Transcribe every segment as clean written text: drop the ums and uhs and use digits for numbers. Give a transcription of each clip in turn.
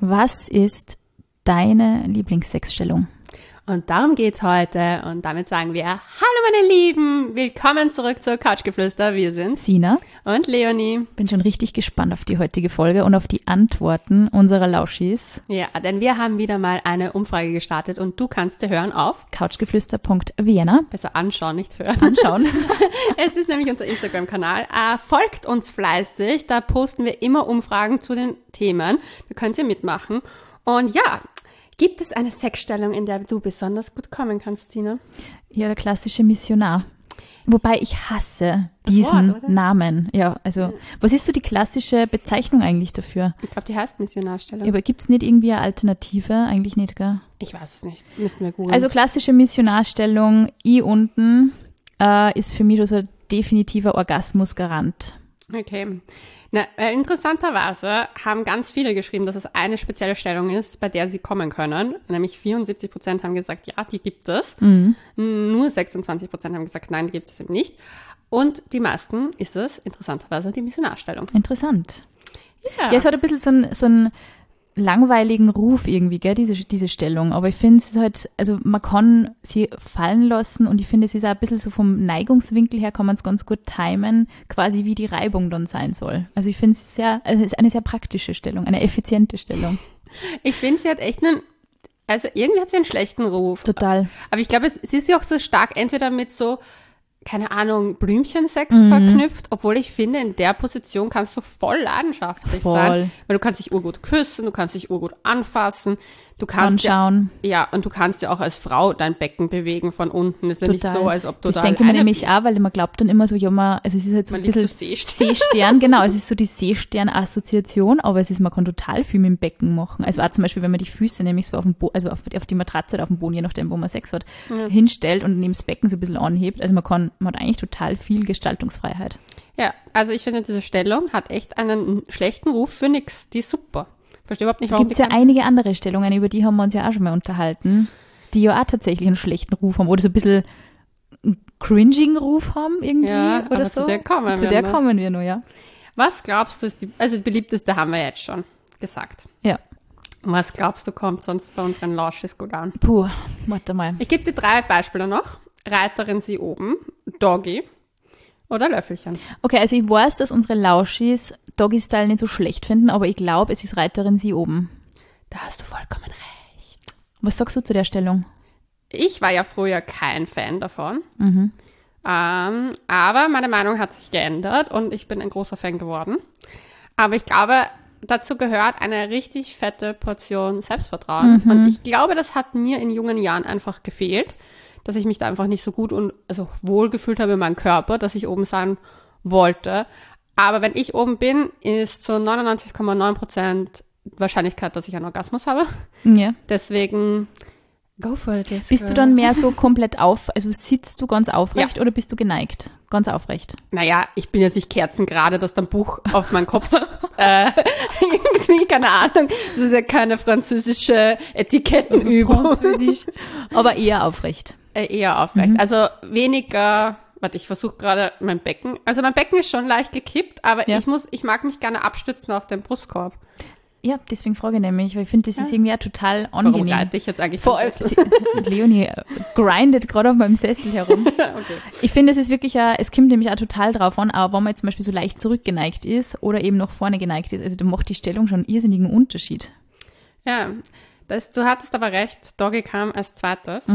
Was ist deine Lieblingssexstellung? Und darum geht's heute. Und damit sagen wir, hallo meine Lieben, willkommen zurück zur Couchgeflüster. Wir sind Sina und Leonie. Bin schon richtig gespannt auf die heutige Folge und auf die Antworten unserer Lauschis. Ja, denn wir haben wieder mal eine Umfrage gestartet und du kannst dir hören auf couchgeflüster.vienna. Besser anschauen, nicht hören. Anschauen. Es ist nämlich unser Instagram-Kanal. Folgt uns fleißig, da posten wir immer Umfragen zu den Themen. Da könnt ihr mitmachen. Und ja, gibt es eine Sexstellung, in der du besonders gut kommen kannst, Tina? Ja, der klassische Missionar. Wobei ich hasse diesen Wort, oder? Namen. Ja, also, was ist so die klassische Bezeichnung eigentlich dafür? Ich glaube, die heißt Missionarstellung. Ja, aber gibt's nicht irgendwie eine Alternative? Eigentlich nicht, gell? Ich weiß es nicht. Müssten wir googeln. Also klassische Missionarstellung, I unten, ist für mich so ein definitiver Orgasmusgarant. Okay. Na, interessanterweise haben ganz viele geschrieben, dass es eine spezielle Stellung ist, bei der sie kommen können. Nämlich 74% haben gesagt, ja, die gibt es. Mhm. Nur 26% haben gesagt, nein, die gibt es eben nicht. Und die meisten ist es interessanterweise die Missionarstellung. Interessant. Ja, es hat ein bisschen so einen langweiligen Ruf irgendwie, gell, diese Stellung. Aber ich finde es halt, also man kann sie fallen lassen und ich finde, es ist auch ein bisschen so vom Neigungswinkel her, kann man es ganz gut timen, quasi wie die Reibung dann sein soll. Also ich finde es ist eine sehr praktische Stellung, eine effiziente Stellung. Ich finde, sie hat echt also irgendwie hat sie einen schlechten Ruf. Total. Aber ich glaube, sie ist ja auch so stark entweder mit so, keine Ahnung, Blümchensex verknüpft, obwohl ich finde, in der Position kannst du voll leidenschaftlich sein. Weil du kannst dich urgut küssen, du kannst dich urgut anfassen, du kannst anschauen. Ja, und du kannst ja auch als Frau dein Becken bewegen von unten. Ist ja nicht so, als ob du das da denke ich mir nämlich auch, weil man glaubt dann immer so, ja, also es ist halt so man ein bisschen Seestern, genau, es ist so die Seestern-Assoziation, aber man kann total viel mit dem Becken machen. Also auch zum Beispiel, wenn man die Füße nämlich so auf die Matratze oder auf dem Boden, je nachdem, wo man Sex hat, hinstellt und neben das Becken so ein bisschen anhebt. Also man hat eigentlich total viel Gestaltungsfreiheit. Ja, also ich finde, diese Stellung hat echt einen schlechten Ruf für nix. Die ist super. Verstehe überhaupt nicht, warum. Gibt es ja einige andere Stellungen, über die haben wir uns ja auch schon mal unterhalten, die ja auch tatsächlich einen schlechten Ruf haben oder so ein bisschen einen cringigen Ruf haben irgendwie ja, oder aber so. Zu der kommen wir nur, ja. Was glaubst du ist die beliebteste haben wir jetzt schon gesagt. Ja. Was glaubst du kommt sonst bei unseren Launches gut an? Puh, warte mal. Ich gebe dir 3 Beispiele noch. Reiterin sie oben, Doggy oder Löffelchen. Okay, also ich weiß, dass unsere Lauschis Doggy-Style nicht so schlecht finden, aber ich glaube, es ist Reiterin sie oben. Da hast du vollkommen recht. Was sagst du zu der Stellung? Ich war ja früher kein Fan davon. Aber meine Meinung hat sich geändert und ich bin ein großer Fan geworden. Aber ich glaube, dazu gehört eine richtig fette Portion Selbstvertrauen. Und ich glaube, das hat mir in jungen Jahren einfach gefehlt, dass ich mich da einfach nicht so gut und wohl gefühlt habe in meinem Körper, dass ich oben sein wollte. Aber wenn ich oben bin, ist so 99,9% Wahrscheinlichkeit, dass ich einen Orgasmus habe. Ja. Deswegen go for it. Bist du dann mehr so komplett also sitzt du ganz aufrecht oder bist du geneigt? Ganz aufrecht. Naja, ich bin jetzt nicht kerzengerade, dass dein Buch auf meinen Kopf irgendwie, keine Ahnung. Das ist ja keine französische Etikettenübung. Französisch. Aber eher aufrecht. Eher aufrecht. Also weniger, ich versuche gerade mein Becken. Also mein Becken ist schon leicht gekippt, aber ich mag mich gerne abstützen auf den Brustkorb. Ja, deswegen frage ich nämlich, weil ich finde, das ist irgendwie auch total angenehm. Warum reite ich jetzt eigentlich vor allem Leonie grindet gerade auf meinem Sessel herum. Okay. Ich finde, es ist wirklich es kommt nämlich auch total drauf an, aber wenn man jetzt zum Beispiel so leicht zurückgeneigt ist oder eben nach vorne geneigt ist, also da macht die Stellung schon einen irrsinnigen Unterschied. Ja, du hattest aber recht, Doggy kam als zweites.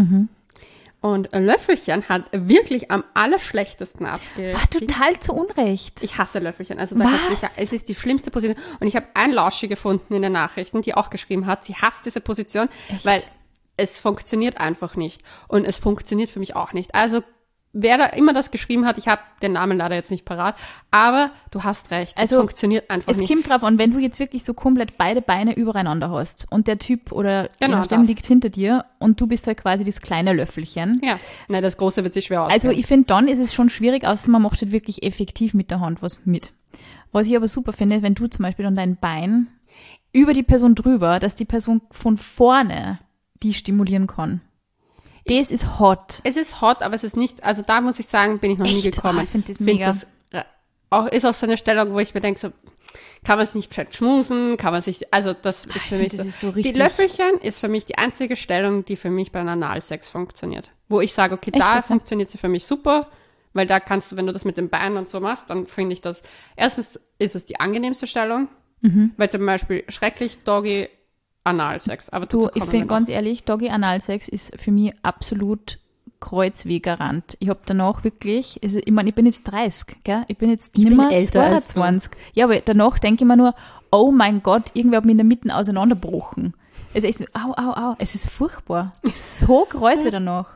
Und Löffelchen hat wirklich am allerschlechtesten abgegeben. War total zu Unrecht. Ich hasse Löffelchen. Also es ist die schlimmste Position. Und ich habe einen Lauschi gefunden in den Nachrichten, die auch geschrieben hat, sie hasst diese Position, weil es funktioniert einfach nicht. Und es funktioniert für mich auch nicht. Also wer da immer das geschrieben hat, ich habe den Namen leider jetzt nicht parat, aber du hast recht, also, es funktioniert einfach nicht. Es kommt drauf an, wenn du jetzt wirklich so komplett beide Beine übereinander hast und der Typ oder genau, liegt hinter dir und du bist halt quasi das kleine Löffelchen. Ja, nein, das Große wird sich schwer ausgehen. Also ich finde, dann ist es schon schwierig, außer man macht halt wirklich effektiv mit der Hand was mit. Was ich aber super finde, ist, wenn du zum Beispiel dann dein Bein über die Person drüber, dass die Person von vorne die stimulieren kann. Das ist hot. Es ist hot, aber es ist nicht, also da muss ich sagen, bin ich noch nie gekommen. Ich finde das mega. ist auch so eine Stellung, wo ich mir denke, so, kann man sich nicht gescheit schmusen, kann man sich, also das ist für mich das so. ist so richtig. Die Löffelchen ist für mich die einzige Stellung, die für mich bei Analsex funktioniert. Wo ich sage, okay, Echt, da okay. funktioniert sie für mich super, weil da kannst du, wenn du das mit den Beinen und so machst, dann finde ich das, erstens ist es die angenehmste Stellung, weil zum Beispiel schrecklich Doggy Analsex. Aber Du, dazu ich kommen finde wir noch. ganz ehrlich, Doggy Analsex ist für mich absolut Kreuzwegarant. Ich habe danach wirklich, also ich meine, ich bin jetzt 30, gell? Ich bin jetzt nimmer älter als du. 22. Ja, aber danach denke ich mir nur, oh mein Gott, irgendwer hat mich in der Mitte auseinanderbrochen. Also echt so, au, au, au. Es ist furchtbar. Ich hab so Kreuzweh danach.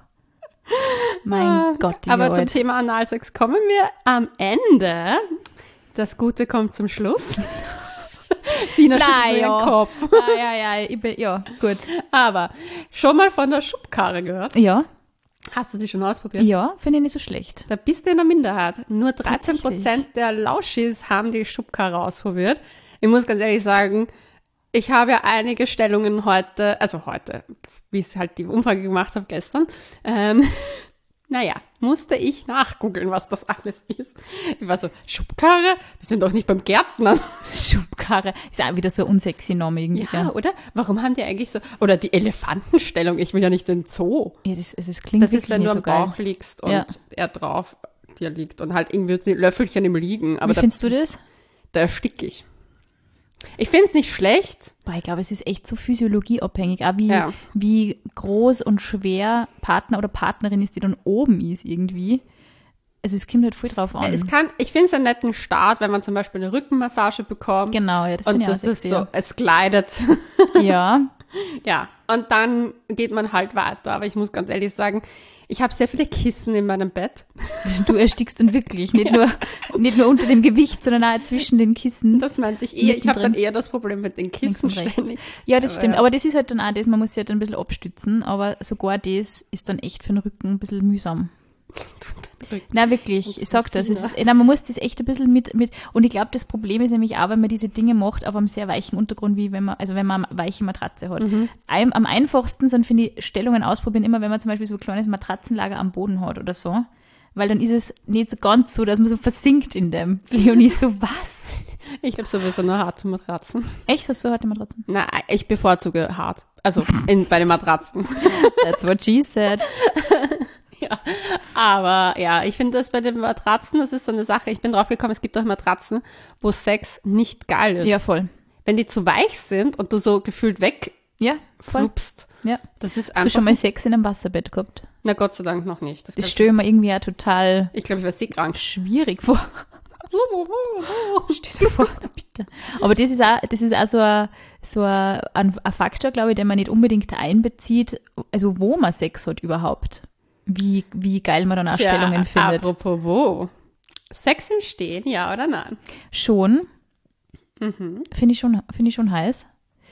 Mein Gott, die Aber zum Leute. Thema Analsex kommen wir am Ende. Das Gute kommt zum Schluss. Sina schüttelt nur den Kopf. Ja, gut. Aber schon mal von der Schubkarre gehört? Ja, Hast du sie schon ausprobiert? ja, finde ich nicht so schlecht. Da bist du in der Minderheit. Nur 13% Tatsächlich. der Lauschis haben die Schubkarre ausprobiert. Ich muss ganz ehrlich sagen, ich habe ja einige Stellungen heute, wie ich halt die Umfrage gemacht habe gestern, naja, musste ich nachgoogeln, was das alles ist. Ich war so, Schubkarre? Wir sind doch nicht beim Gärtner. Schubkarre. Ist auch wieder so ein unsexy Name irgendwie. Ja, oder? Warum haben die eigentlich so, oder die Elefantenstellung, ich will ja nicht den Zoo. Ja, das klingt Das wirklich ist, wenn nicht du so am geil. Bauch liegst und Ja. er drauf dir liegt und halt irgendwie die Löffelchen im Liegen. Aber Wie findest du das? Da ersticke ich. Ich finde es nicht schlecht. Boah, ich glaube, es ist echt so physiologieabhängig, auch Ja. wie groß und schwer Partner oder Partnerin ist, die dann oben ist irgendwie. Also es kommt halt voll drauf an. Ich finde es einen netten Start, wenn man zum Beispiel eine Rückenmassage bekommt. Genau, ja, das Und finde ich auch das ist sexy. so, es gleitet. Ja, Ja, und dann geht man halt weiter. Aber ich muss ganz ehrlich sagen, ich habe sehr viele Kissen in meinem Bett. du erstickst dann wirklich. Nicht nur unter dem Gewicht, sondern auch zwischen den Kissen. Das meinte ich eher. Ich habe dann Mittendrin. eher das Problem mit den Links Kissen und rechts. ständig. Ja, das Aber stimmt. ja. Aber das ist halt dann auch das, man muss sich halt ein bisschen abstützen. Aber sogar das ist dann echt für den Rücken ein bisschen mühsam. Nein, wirklich, ich sag das. Man muss das echt ein bisschen mit und ich glaube, das Problem ist nämlich auch, wenn man diese Dinge macht auf einem sehr weichen Untergrund, wie wenn man eine weiche Matratze hat. Am einfachsten sind, finde ich, Stellungen ausprobieren, immer wenn man zum Beispiel so ein kleines Matratzenlager am Boden hat oder so. Weil dann ist es nicht so ganz so, dass man so versinkt in dem. Leonie so, was? Ich habe sowieso nur harte Matratzen. Echt, hast du harte Matratzen? Na, ich bevorzuge hart. Also bei den Matratzen. That's what she said. Ja, aber ja, ich finde das bei den Matratzen, das ist so eine Sache. Ich bin drauf gekommen, es gibt auch Matratzen, wo Sex nicht geil ist. Ja, voll. Wenn die zu weich sind und du so gefühlt Ja, voll. wegflupst, Ja. das ist Hast du einfach, schon mal Sex in einem Wasserbett gehabt? na Gott sei Dank noch nicht. Das stelle ich mir irgendwie auch total Ich glaube, ich war seekrank. schwierig vor. Stell dir vor, bitte. Aber das ist auch so ein Faktor, glaube ich, den man nicht unbedingt einbezieht, also wo man Sex hat überhaupt. Wie geil man dann auch Stellungen findet. Apropos wo? Sex im Stehen, ja oder nein? Schon. Finde ich schon heiß.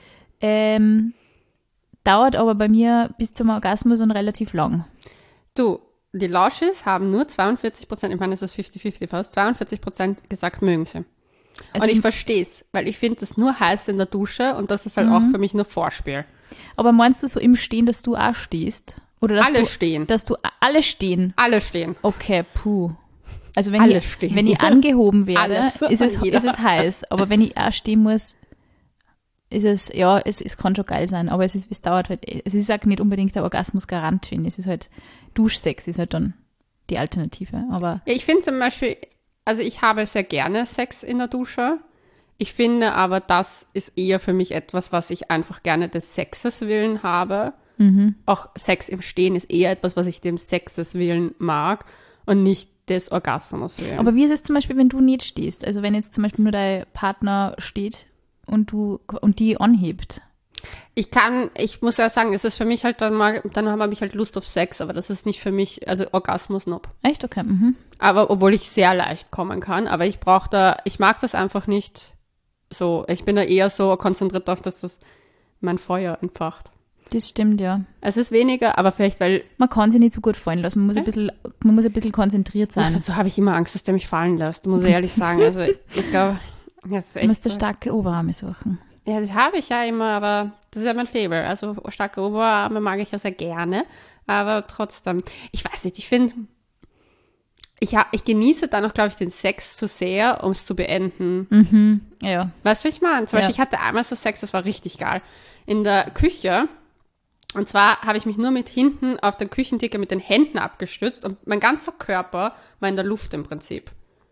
Dauert aber bei mir bis zum Orgasmus dann relativ lang. Du, die Lauschis haben nur 42%, ich meine, es ist 50-50 fast, 42% gesagt, mögen sie. Also und ich verstehe es, weil ich finde das nur heiß in der Dusche und das ist halt auch für mich nur Vorspiel. aber meinst du so im Stehen, dass du auch stehst? Oder dass Alle stehen. Dass du alle stehen? Alle stehen. Okay, puh. Also Alle stehen. wenn ich angehoben werde, Alles, ist es jeder. heiß. Aber wenn ich auch stehen muss, ist es, ja, es kann schon geil sein. Aber es dauert halt, es ist auch nicht unbedingt der Orgasmusgarant, finde ich. Es ist halt, Duschsex ist halt dann die Alternative. Aber Ja, ich finde zum Beispiel, also ich habe sehr gerne Sex in der Dusche. Ich finde aber, das ist eher für mich etwas, was ich einfach gerne des Sexes willen habe. Auch Sex im Stehen ist eher etwas, was ich dem Sexes willen mag und nicht des Orgasmus willen. Aber wie ist es zum Beispiel, wenn du nicht stehst? Also wenn jetzt zum Beispiel nur dein Partner steht und die anhebt. Ich muss ja sagen, es ist für mich halt dann habe ich halt Lust auf Sex, aber das ist nicht für mich, also Orgasmus nope. Echt? Okay. Mhm. Aber obwohl ich sehr leicht kommen kann, aber ich mag das einfach nicht so. Ich bin da eher so konzentriert darauf, dass das mein Feuer entfacht. Das stimmt, ja. Es ist weniger, aber vielleicht, weil Man kann sich nicht so gut fallen lassen. Man muss ein bisschen konzentriert sein. dazu habe ich immer Angst, dass der mich fallen lässt, muss ich ehrlich sagen. Also ich glaube, das ist Du echt musst so. starke Oberarme suchen. Ja, das habe ich ja immer, aber das ist ja mein Faible. Also starke Oberarme mag ich ja sehr gerne, aber trotzdem, ich weiß nicht, ich finde, ich genieße dann auch, glaube ich, den Sex zu sehr, um es zu beenden. Ja. Weißt du, wie ich meine? Zum Beispiel, ich hatte einmal so Sex, das war richtig geil. In der Küche. Und zwar habe ich mich nur mit hinten auf der Küchentheke mit den Händen abgestützt und mein ganzer Körper war in der Luft im Prinzip.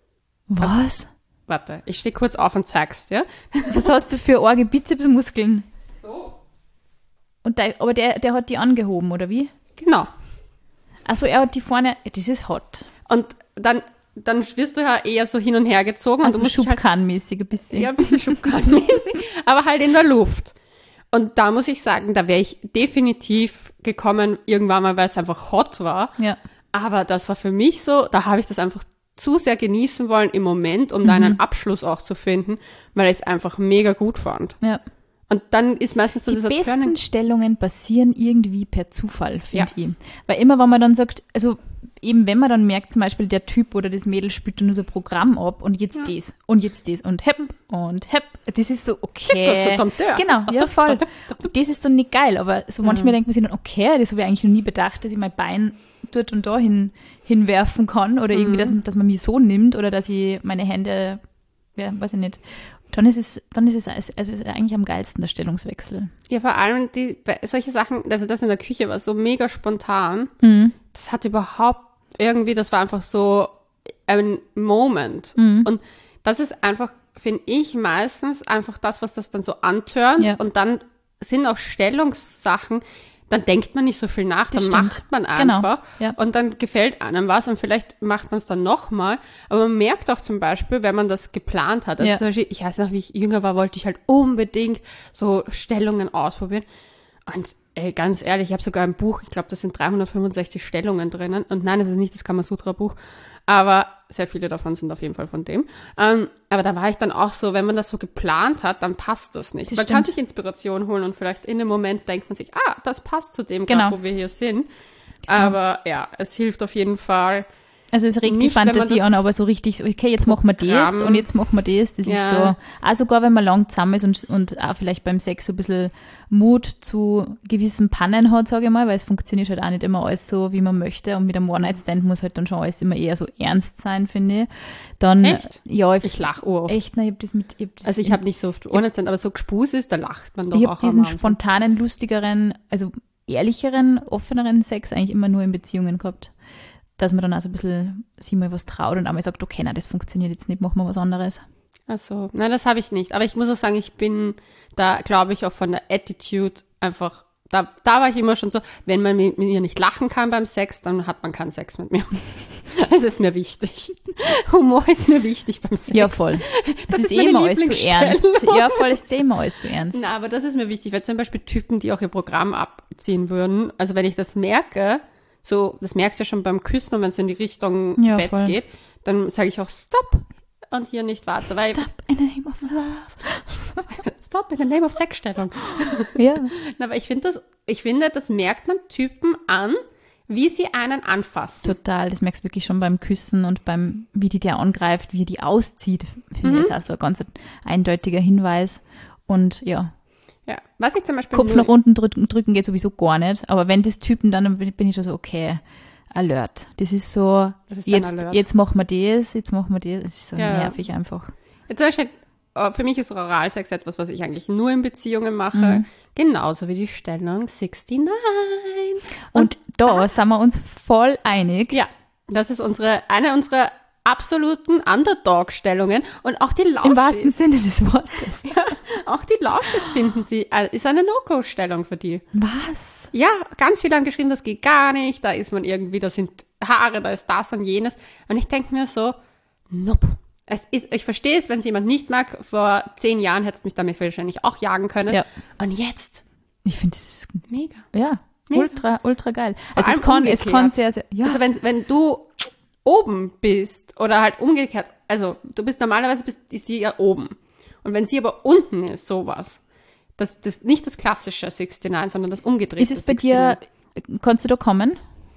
Was? Warte, ich stehe kurz auf und zeig's dir. Was hast du für arge Bizepsmuskeln? So. Aber der hat die angehoben, oder wie? Genau. Also er hat die vorne, das ist hot. Und dann wirst du ja eher so hin und her gezogen. Also und du musst dich halt, Schubkarrenmäßig ein bisschen. ja, ein bisschen Schubkarrenmäßig, aber halt in der Luft. Und da muss ich sagen, da wäre ich definitiv gekommen, irgendwann mal, weil es einfach hot war. Ja. Aber das war für mich so, da habe ich das einfach zu sehr genießen wollen im Moment, um da einen Abschluss auch zu finden, weil ich es einfach mega gut fand. Ja. Und dann ist meistens so Die dieser besten Stellungen passieren irgendwie per Zufall, finde Ja. ich. Weil immer, wenn man dann sagt, also eben wenn man dann merkt, zum Beispiel der Typ oder das Mädel spielt dann nur so ein Programm ab und jetzt das und jetzt das und hepp, das ist so okay. Genau, ja voll. Das ist dann nicht geil, aber so manchmal denkt man sich dann, okay, das habe ich eigentlich noch nie bedacht, dass ich mein Bein dort und da hinwerfen kann oder irgendwie, dass man mich so nimmt oder dass ich meine Hände, ja, weiß ich nicht. Dann ist es ist eigentlich am geilsten, der Stellungswechsel. Ja, vor allem solche Sachen, also das in der Küche war so mega spontan. Das hat überhaupt irgendwie, das war einfach so ein Moment. Und das ist einfach, finde ich, meistens einfach das, was das dann so antörnt. Ja. Und dann sind auch Stellungssachen, dann denkt man nicht so viel nach, Das dann stimmt. macht man Genau. einfach Ja. und dann gefällt einem was und vielleicht macht man es dann nochmal. Aber man merkt auch zum Beispiel, wenn man das geplant hat. Also Ja. zum Beispiel, ich weiß noch, wie ich jünger war, wollte ich halt unbedingt so Stellungen ausprobieren. Und ganz ehrlich, ich habe sogar ein Buch, ich glaube, das sind 365 Stellungen drinnen. Und nein, es ist nicht das Kamasutra-Buch, aber sehr viele davon sind auf jeden Fall von dem. Aber da war ich dann auch so, wenn man das so geplant hat, dann passt das nicht. Das Man kann stimmt. sich Inspiration holen und vielleicht in dem Moment denkt man sich, das passt zu dem, Genau. grad, wo wir hier sind. Aber ja, es hilft auf jeden Fall. Also es regt die Nicht, wenn man Fantasie das an, aber so richtig, so, okay, jetzt machen wir das Programm- und jetzt machen wir das. Das Ja. ist so, auch sogar wenn man lang zusammen ist und auch vielleicht beim Sex so ein bisschen Mut zu gewissen Pannen hat, sage ich mal, weil es funktioniert halt auch nicht immer alles so, wie man möchte und mit einem One-Night-Stand muss halt dann schon alles immer eher so ernst sein, finde ich. Dann, Echt? Ja, Ich lache oft. Echt, nein, Also ich habe nicht so oft One-Night-Stand, aber so Gespus ist, da lacht man doch ich auch habe diesen am Anfang. spontanen, lustigeren, also ehrlicheren, offeneren Sex eigentlich immer nur in Beziehungen gehabt. Dass man dann auch so ein bisschen sich mal was traut und einmal sagt, okay, nein, das funktioniert jetzt nicht, machen wir was anderes. Also, nein, das habe ich nicht. Aber ich muss auch sagen, ich bin da, glaube ich, auch von der Attitude einfach, da war ich immer schon so, wenn man mit mir nicht lachen kann beim Sex, dann hat man keinen Sex mit mir. Es ist mir wichtig. Humor ist mir wichtig beim Sex. Ja, voll. Es ist eh meine immer alles so ernst. Lieblingsstellung. Ja, voll, es ist eh immer alles so ernst. Na, aber das ist mir wichtig, weil zum Beispiel Typen, die auch ihr Programm abziehen würden, also wenn ich das merke, so, das merkst du ja schon beim Küssen und wenn es in die Richtung Ja, Bett voll. geht, dann sage ich auch Stop und hier nicht weiter, weil Stop in the name of love. Stop in the name of Sexstellung. Ja. Na, aber ich finde, das merkt man Typen an, wie sie einen anfassen. Total, das merkst du wirklich schon beim Küssen und wie die dir angreift, wie die auszieht, finde ich, ist auch so ein ganz eindeutiger Hinweis. Und ja, Ja, was ich zum Beispiel Kopf nach unten drücken geht sowieso gar nicht, aber wenn das Typen dann bin ich schon so, okay, Alert. Das ist so, Das ist dein Alert. jetzt machen wir das, das ist so Ja. nervig einfach. Ja, zum Beispiel, für mich ist Oralsex etwas, was ich eigentlich nur in Beziehungen mache. Genauso wie die Stellung 69. Und da sind wir uns voll einig. Ja, das ist eine unserer absoluten Underdog-Stellungen und auch die Lausches. Im wahrsten Sinne des Wortes. Auch die Lausches finden sie, ist eine No-Go-Stellung für die. Was? Ja, ganz viele haben geschrieben, das geht gar nicht, da ist man irgendwie, da sind Haare, da ist das und jenes. Und ich denke mir so, nope. Ich verstehe es, wenn es jemand nicht mag. Vor 10 Jahren hättest du mich damit wahrscheinlich auch jagen können. Ja. Und jetzt, Ich finde es, mega. ja, Mega. ultra geil. Vor Also allem es kann umgekehrt. sehr, sehr, ja. Also wenn du oben bist oder halt umgekehrt, also du bist normalerweise, ist die ja oben. Und wenn sie aber unten ist, sowas, das nicht das klassische 69, sondern das umgedrehte Ist es bei dir, kannst du da kommen?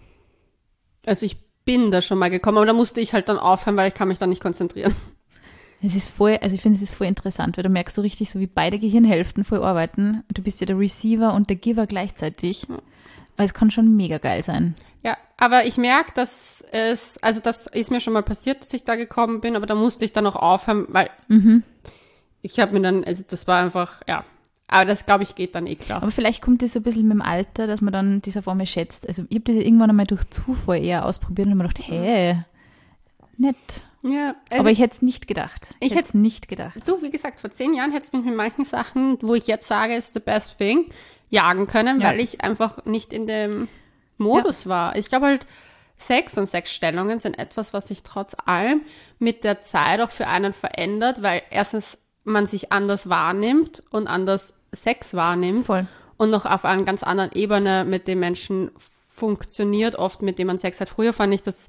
Also ich bin da schon mal gekommen, aber da musste ich halt dann aufhören, weil ich kann mich dann nicht konzentrieren. Es ist voll, also ich finde, es ist voll interessant, weil du merkst so richtig, so wie beide Gehirnhälften voll arbeiten. Du bist ja der Receiver und der Giver gleichzeitig. Aber es kann schon mega geil sein. Ja, aber ich merke, das ist mir schon mal passiert, dass ich da gekommen bin, aber da musste ich dann auch aufhören, weil ich habe mir dann, also das war einfach, ja. Aber das, glaube ich, geht dann eh klar. Aber vielleicht kommt das so ein bisschen mit dem Alter, dass man dann diese Form schätzt. Also ich habe das irgendwann einmal durch Zufall eher ausprobiert und habe mir gedacht, hey, nett. Ja, also aber ich hätte es nicht gedacht. Ich hätte es nicht gedacht. So, wie gesagt, vor 10 Jahren hätte es mich mit manchen Sachen, wo ich jetzt sage, ist the best thing, jagen können, weil ich einfach nicht in dem Modus war. Ich glaube halt, Sex und Sexstellungen sind etwas, was sich trotz allem mit der Zeit auch für einen verändert, weil erstens man sich anders wahrnimmt und anders Sex wahrnimmt. Voll. Und noch auf einer ganz anderen Ebene mit den Menschen funktioniert, oft mit dem man Sex hat. Früher fand ich das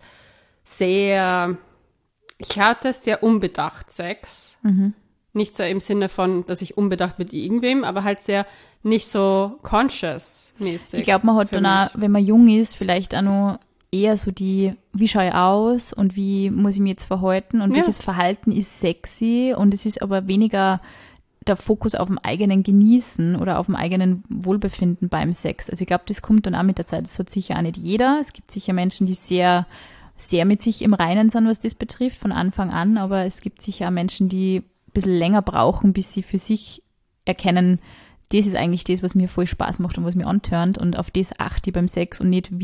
ich hatte sehr unbedacht Sex. Nicht so im Sinne von, dass ich unbedacht mit irgendwem, aber halt sehr nicht so conscious-mäßig. Ich glaube, man hat dann auch, wenn man jung ist, vielleicht auch noch eher so wie schaue ich aus und wie muss ich mich jetzt verhalten und welches Verhalten ist sexy, und es ist aber weniger der Fokus auf dem eigenen Genießen oder auf dem eigenen Wohlbefinden beim Sex. Also ich glaube, das kommt dann auch mit der Zeit. Das hat sicher auch nicht jeder. Es gibt sicher Menschen, die sehr, sehr mit sich im Reinen sind, was das betrifft, von Anfang an, aber es gibt sicher auch Menschen, die ein bisschen länger brauchen, bis sie für sich erkennen, das ist eigentlich das, was mir voll Spaß macht und was mir antörnt, und auf das achte ich beim Sex und nicht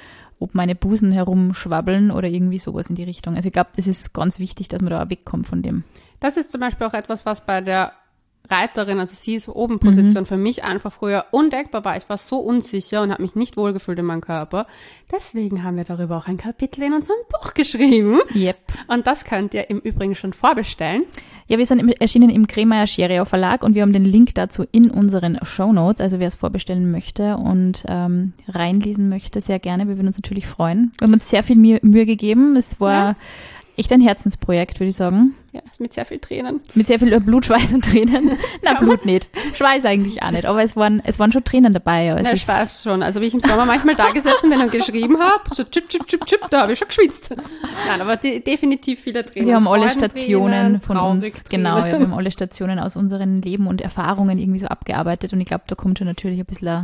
ob meine Busen herumschwabbeln oder irgendwie sowas in die Richtung. Also ich glaube, das ist ganz wichtig, dass man da auch wegkommt von dem. Das ist zum Beispiel auch etwas, was bei der Reiterin, also sie ist oben Position, für mich einfach früher undenkbar war. Ich war so unsicher und habe mich nicht wohlgefühlt in meinem Körper. Deswegen haben wir darüber auch ein Kapitel in unserem Buch geschrieben. Yep. Und das könnt ihr im Übrigen schon vorbestellen. Ja, wir sind erschienen im Kremeyer-Scheriau Verlag und wir haben den Link dazu in unseren Shownotes. Also wer es vorbestellen möchte und reinlesen möchte, sehr gerne. Wir würden uns natürlich freuen. Wir haben uns sehr viel Mühe gegeben. Es war echt ein Herzensprojekt, würde ich sagen. Ja, mit sehr viel Tränen. Mit sehr viel Blut, Schweiß und Tränen. Na, Blut nicht. Schweiß eigentlich auch nicht. Aber es waren schon Tränen dabei. Also Schweiß schon. Also wie ich im Sommer manchmal da gesessen bin und geschrieben habe, so chip, chip, chip, chip, da habe ich schon geschwitzt. Nein, aber definitiv viele Tränen. Wir haben alle Stationen von uns, genau, wir haben alle Stationen aus unseren Leben und Erfahrungen irgendwie so abgearbeitet, und ich glaube, da kommt schon natürlich ein bisschen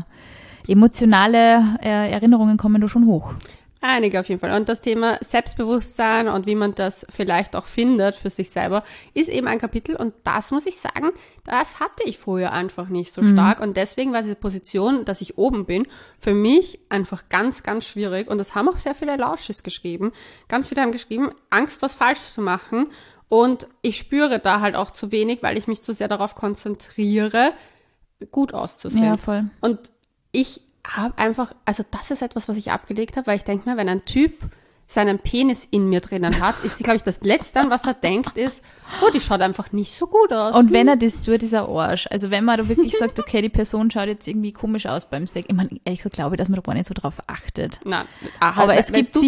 emotionale Erinnerungen kommen da schon hoch. Einige auf jeden Fall. Und das Thema Selbstbewusstsein und wie man das vielleicht auch findet für sich selber, ist eben ein Kapitel. Und das muss ich sagen, das hatte ich früher einfach nicht so stark. Und deswegen war diese Position, dass ich oben bin, für mich einfach ganz, ganz schwierig. Und das haben auch sehr viele Lausches geschrieben. Ganz viele haben geschrieben, Angst, was falsch zu machen. Und ich spüre da halt auch zu wenig, weil ich mich zu sehr darauf konzentriere, gut auszusehen. Ja, voll. Und ich habe einfach, also das ist etwas, was ich abgelegt habe, weil ich denke mir, wenn ein Typ seinen Penis in mir drinnen hat, ist, glaube ich, das Letzte, an was er denkt, ist, oh, die schaut einfach nicht so gut aus. Und wenn er das tut, ist er Arsch. Also wenn man da wirklich sagt, okay, die Person schaut jetzt irgendwie komisch aus beim Sex. Ich meine, ehrlich so glaube ich, dass man da gar nicht so drauf achtet. Nein. Aber es gibt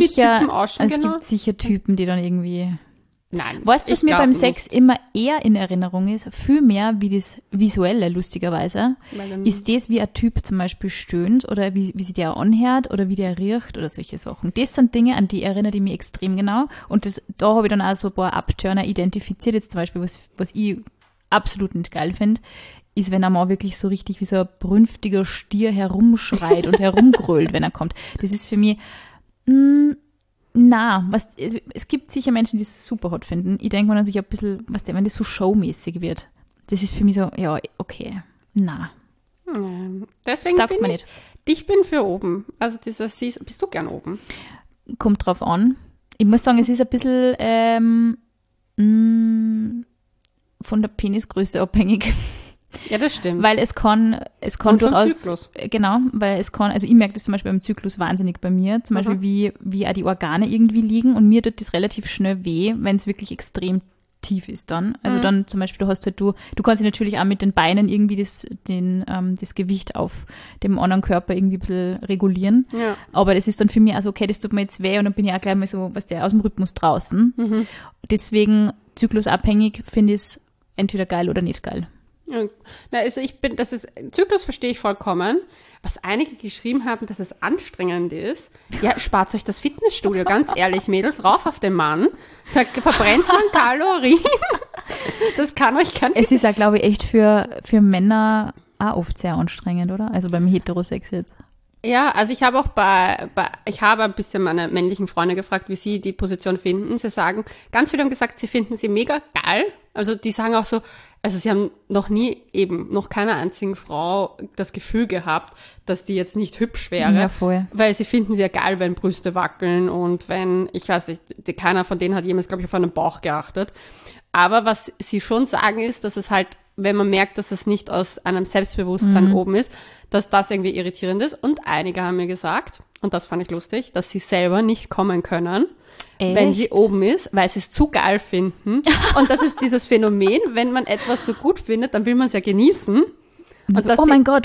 sicher Typen, die dann irgendwie... Nein. Weißt du, was mir beim Sex immer eher in Erinnerung ist? Viel mehr wie das Visuelle, lustigerweise, ist das, wie ein Typ zum Beispiel stöhnt oder wie sich der anhört oder wie der riecht oder solche Sachen. Das sind Dinge, an die erinnere ich mich extrem genau. Und da habe ich dann auch so ein paar Abturner identifiziert. Jetzt zum Beispiel, was ich absolut nicht geil finde, ist, wenn er mal wirklich so richtig wie so ein brünftiger Stier herumschreit und herumgrölt, wenn er kommt. Das ist für mich... es gibt sicher Menschen, die es super hot finden. Ich denke mal, dass ich ein bisschen, wenn das so showmäßig wird, das ist für mich so, ja, okay, Deswegen ich bin für oben. Also bist du gern oben? Kommt drauf an. Ich muss sagen, es ist ein bisschen von der Penisgröße abhängig. Ja, das stimmt. Weil es kann durchaus, Zyklus. Genau, weil also ich merke das zum Beispiel beim Zyklus wahnsinnig bei mir, zum Beispiel wie auch die Organe irgendwie liegen, und mir tut das relativ schnell weh, wenn es wirklich extrem tief ist dann. Also dann zum Beispiel, du kannst dich natürlich auch mit den Beinen irgendwie das Gewicht auf dem anderen Körper irgendwie ein bisschen regulieren. Ja. Aber das ist dann für mich also, okay, das tut mir jetzt weh, und dann bin ich auch gleich mal so, aus dem Rhythmus draußen. Deswegen zyklusabhängig finde ich es entweder geil oder nicht geil. Ja, also Zyklus verstehe ich vollkommen. Was einige geschrieben haben, dass es anstrengend ist. Ja, spart euch das Fitnessstudio, ganz ehrlich, Mädels, rauf auf den Mann. Da verbrennt man Kalorien. Das kann euch kein Es ist ja, glaube ich, echt für Männer auch oft sehr anstrengend, oder? Also beim Heterosex jetzt. Ja, also ich habe auch ich habe ein bisschen meine männlichen Freunde gefragt, wie sie die Position finden. Sie sagen, ganz viele haben gesagt, sie finden sie mega geil. Also die sagen auch so, also sie haben noch keiner einzigen Frau das Gefühl gehabt, dass die jetzt nicht hübsch wäre. Ja, voll. Weil sie finden sie ja geil, wenn Brüste wackeln und wenn, ich weiß nicht, keiner von denen hat jemals, glaube ich, auf einen Bauch geachtet. Aber was sie schon sagen ist, dass es halt, wenn man merkt, dass es nicht aus einem Selbstbewusstsein oben ist, dass das irgendwie irritierend ist. Und einige haben mir gesagt, und das fand ich lustig, dass sie selber nicht kommen können, wenn sie oben ist, weil sie es zu geil finden. Und das ist dieses Phänomen, wenn man etwas so gut findet, dann will man es ja genießen. Und so, oh mein Gott.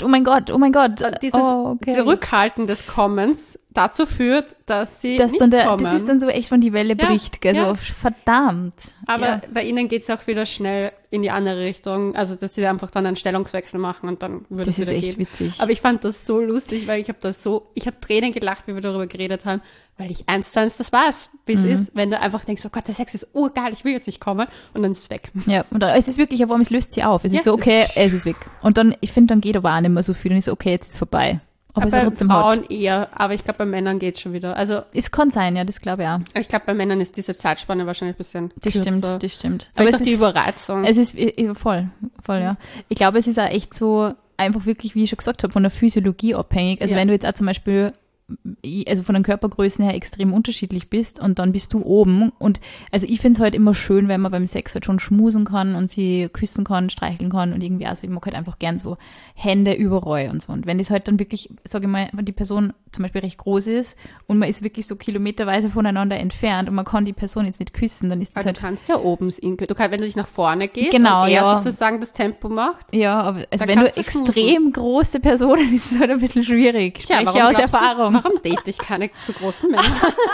Dieses Zurückhalten des Kommens dazu führt, dass sie nicht kommen. Das ist dann so echt, wenn die Welle bricht, gell? Ja. So, verdammt. Aber bei ihnen geht es auch wieder schnell in die andere Richtung, also dass sie einfach dann einen Stellungswechsel machen und dann würde es wieder gehen. Das ist echt witzig. Aber ich fand das so lustig, weil ich habe Tränen gelacht, wie wir darüber geredet haben, weil ich 1:1 das weiß, wie es ist, wenn du einfach denkst, oh Gott, der Sex ist urgeil, ich will jetzt nicht kommen und dann ist es weg. Ja, und dann, es ist wirklich, es löst sie auf. Es ist so, okay, es ist weg. Und dann, ich finde, dann geht aber auch nicht mehr so viel, dann ist okay, jetzt ist es vorbei. Aber es ist trotzdem Frauen eher, aber ich glaube, bei Männern geht es schon wieder. Also es kann sein, ja, das glaube ich auch. Ich glaube, bei Männern ist diese Zeitspanne wahrscheinlich ein bisschen kürzer. Das stimmt. Aber es ist die Überreizung. Es ist voll, ja. Ich glaube, es ist auch echt so einfach wirklich, wie ich schon gesagt habe, von der Physiologie abhängig. Also wenn du jetzt auch zum Beispiel also von den Körpergrößen her extrem unterschiedlich bist und dann bist du oben und also ich finde es halt immer schön, wenn man beim Sex halt schon schmusen kann und sie küssen kann, streicheln kann und irgendwie also ich mag halt einfach gern so Hände überall und so und wenn das halt dann wirklich, sage ich mal, wenn die Person zum Beispiel recht groß ist und man ist wirklich so kilometerweise voneinander entfernt und man kann die Person jetzt nicht küssen, dann ist das halt... Du kannst ja oben wenn du dich nach vorne gehst genau, und er sozusagen das Tempo macht. Ja, aber also wenn du extrem große Personen, ist es halt ein bisschen schwierig. Ich spreche aus Erfahrung. Warum date ich keine zu großen Männer?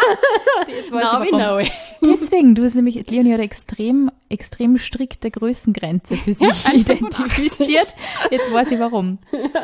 Jetzt weiß ich warum. Deswegen, du hast nämlich, Leonie hat extrem strikte Größengrenze für sich identifiziert. Jetzt weiß ich warum.